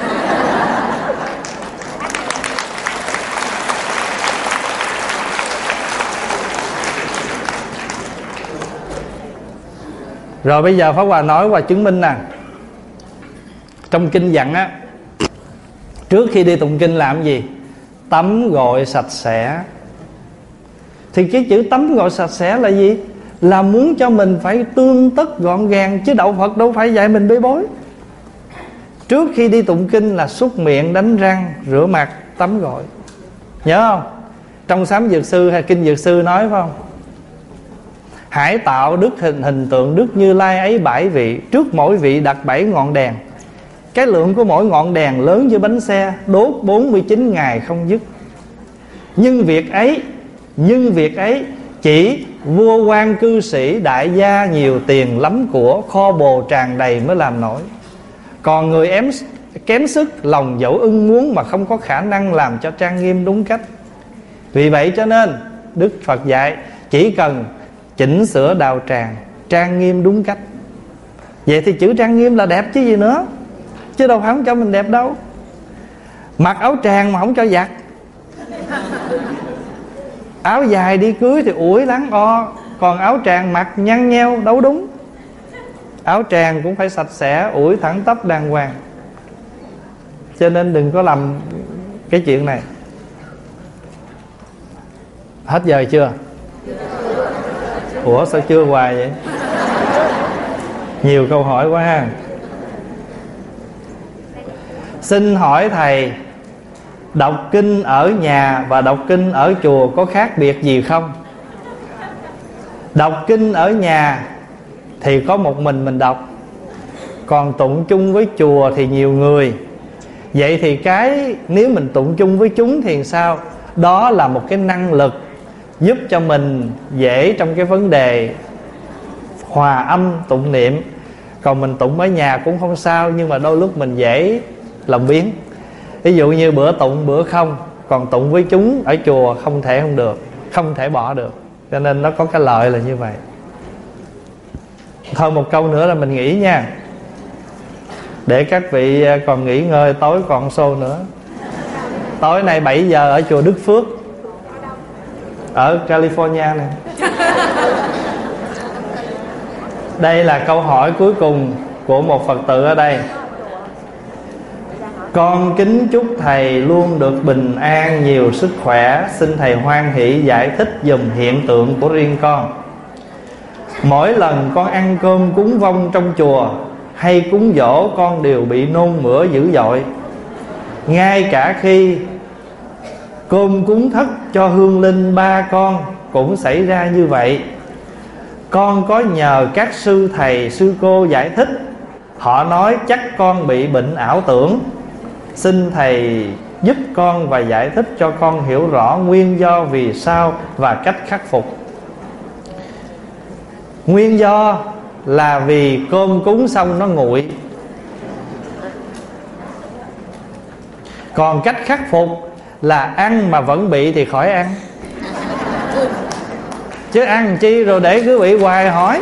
Rồi bây giờ Pháp Hòa nói qua chứng minh nè. Trong kinh dặn á, trước khi đi tụng kinh làm gì? Tắm gội sạch sẽ. Thì cái chữ tắm gội sạch sẽ là gì? Là muốn cho mình phải tương tất gọn gàng. Chứ đạo Phật đâu phải dạy mình bê bối. Trước khi đi tụng kinh là súc miệng, đánh răng, rửa mặt, tắm gội. Nhớ không? Trong Sám Dược Sư hay Kinh Dược Sư nói phải không? Hãy tạo đức hình hình tượng Đức Như Lai ấy bảy vị. Trước mỗi vị đặt bảy ngọn đèn. Cái lượng của mỗi ngọn đèn lớn như bánh xe, đốt bốn mươi chín ngày không dứt. Nhưng việc ấy Nhưng việc ấy chỉ vua quan cư sĩ đại gia nhiều tiền lắm của, kho bồ tràn đầy mới làm nổi. Còn người ém kém sức, lòng dẫu ưng muốn mà không có khả năng làm cho trang nghiêm đúng cách. Vì vậy cho nên Đức Phật dạy chỉ cần chỉnh sửa đạo tràng, trang nghiêm đúng cách. Vậy thì chữ trang nghiêm là đẹp chứ gì nữa, chứ đâu phải không cho mình đẹp đâu. Mặc áo tràng mà không cho giặt, áo dài đi cưới thì ủi lắng o, còn áo tràng mặc nhăn nheo đâu đúng. Áo tràng cũng phải sạch sẽ, ủi thẳng tắp đàng hoàng. Cho nên đừng có làm cái chuyện này. Hết giờ chưa? Ủa sao chưa hoài vậy? Nhiều câu hỏi quá ha. Xin hỏi thầy, đọc kinh ở nhà và đọc kinh ở chùa có khác biệt gì không? Đọc kinh ở nhà thì có một mình mình đọc, còn tụng chung với chùa thì nhiều người. Vậy thì cái nếu mình tụng chung với chúng thì sao? Đó là một cái năng lực giúp cho mình dễ trong cái vấn đề hòa âm tụng niệm. Còn mình tụng ở nhà cũng không sao, nhưng mà đôi lúc mình dễ làm biến. Ví dụ như bữa tụng bữa không, còn tụng với chúng ở chùa không thể không được, không thể bỏ được. Cho nên nó có cái lợi là như vậy. Thôi một câu nữa là mình nghỉ nha, để các vị còn nghỉ ngơi, tối còn show nữa. Tối nay bảy giờ ở chùa Đức Phước ở California này. Đây là câu hỏi cuối cùng của một Phật tử ở đây. Con kính chúc thầy luôn được bình an, nhiều sức khỏe. Xin thầy hoan hỷ giải thích dùm hiện tượng của riêng con. Mỗi lần con ăn cơm cúng vong trong chùa hay cúng dỗ, con đều bị nôn mửa dữ dội. Ngay cả khi cơm cúng thất cho hương linh ba con cũng xảy ra như vậy. Con có nhờ các sư thầy sư cô giải thích, họ nói chắc con bị bệnh ảo tưởng. Xin thầy giúp con và giải thích cho con hiểu rõ nguyên do vì sao và cách khắc phục. Nguyên do là vì cơm cúng xong nó nguội. Còn cách khắc phục là ăn mà vẫn bị thì khỏi ăn. Chứ ăn chi rồi để cứ bị hoài hỏi.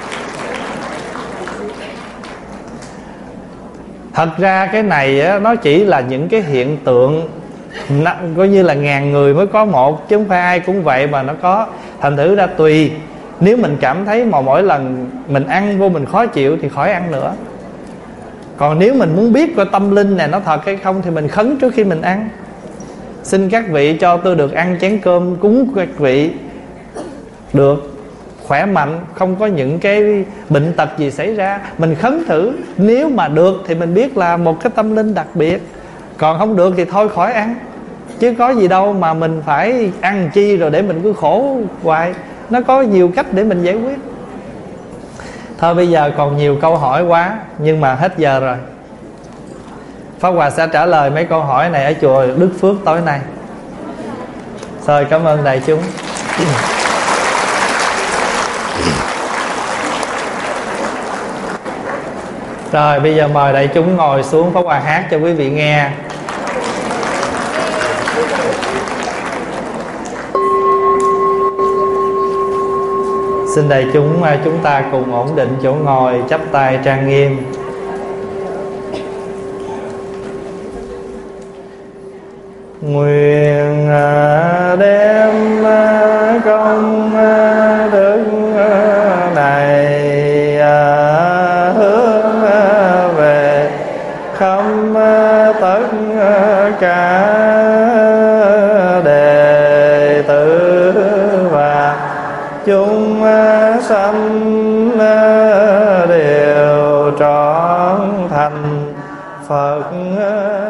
Thật ra cái này á, nó chỉ là những cái hiện tượng coi như là ngàn người mới có một, chứ không phải ai cũng vậy mà nó có. Thành thử ra tùy. Nếu mình cảm thấy mà mỗi lần mình ăn vô mình khó chịu thì khỏi ăn nữa. Còn nếu mình muốn biết coi tâm linh này nó thật hay không thì mình khấn trước khi mình ăn. Xin các vị cho tôi được ăn chén cơm cúng các vị được khỏe mạnh, không có những cái bệnh tật gì xảy ra. Mình khấn thử, nếu mà được thì mình biết là một cái tâm linh đặc biệt. Còn không được thì thôi khỏi ăn. Chứ có gì đâu mà mình phải ăn chi rồi để mình cứ khổ hoài. Nó có nhiều cách để mình giải quyết. Thôi bây giờ còn nhiều câu hỏi quá, nhưng mà hết giờ rồi. Pháp Hòa sẽ trả lời mấy câu hỏi này ở chùa Đức Phước tối nay. Rồi, cảm ơn đại chúng. Rồi bây giờ mời đại chúng ngồi xuống, Pháp Hòa hát cho quý vị nghe. Xin đại chúng chúng ta cùng ổn định chỗ ngồi, chắp tay trang nghiêm. Nguyện đem công đức này hướng về khắp tất cả đệ tử và chúng sanh đều trọn thành Phật.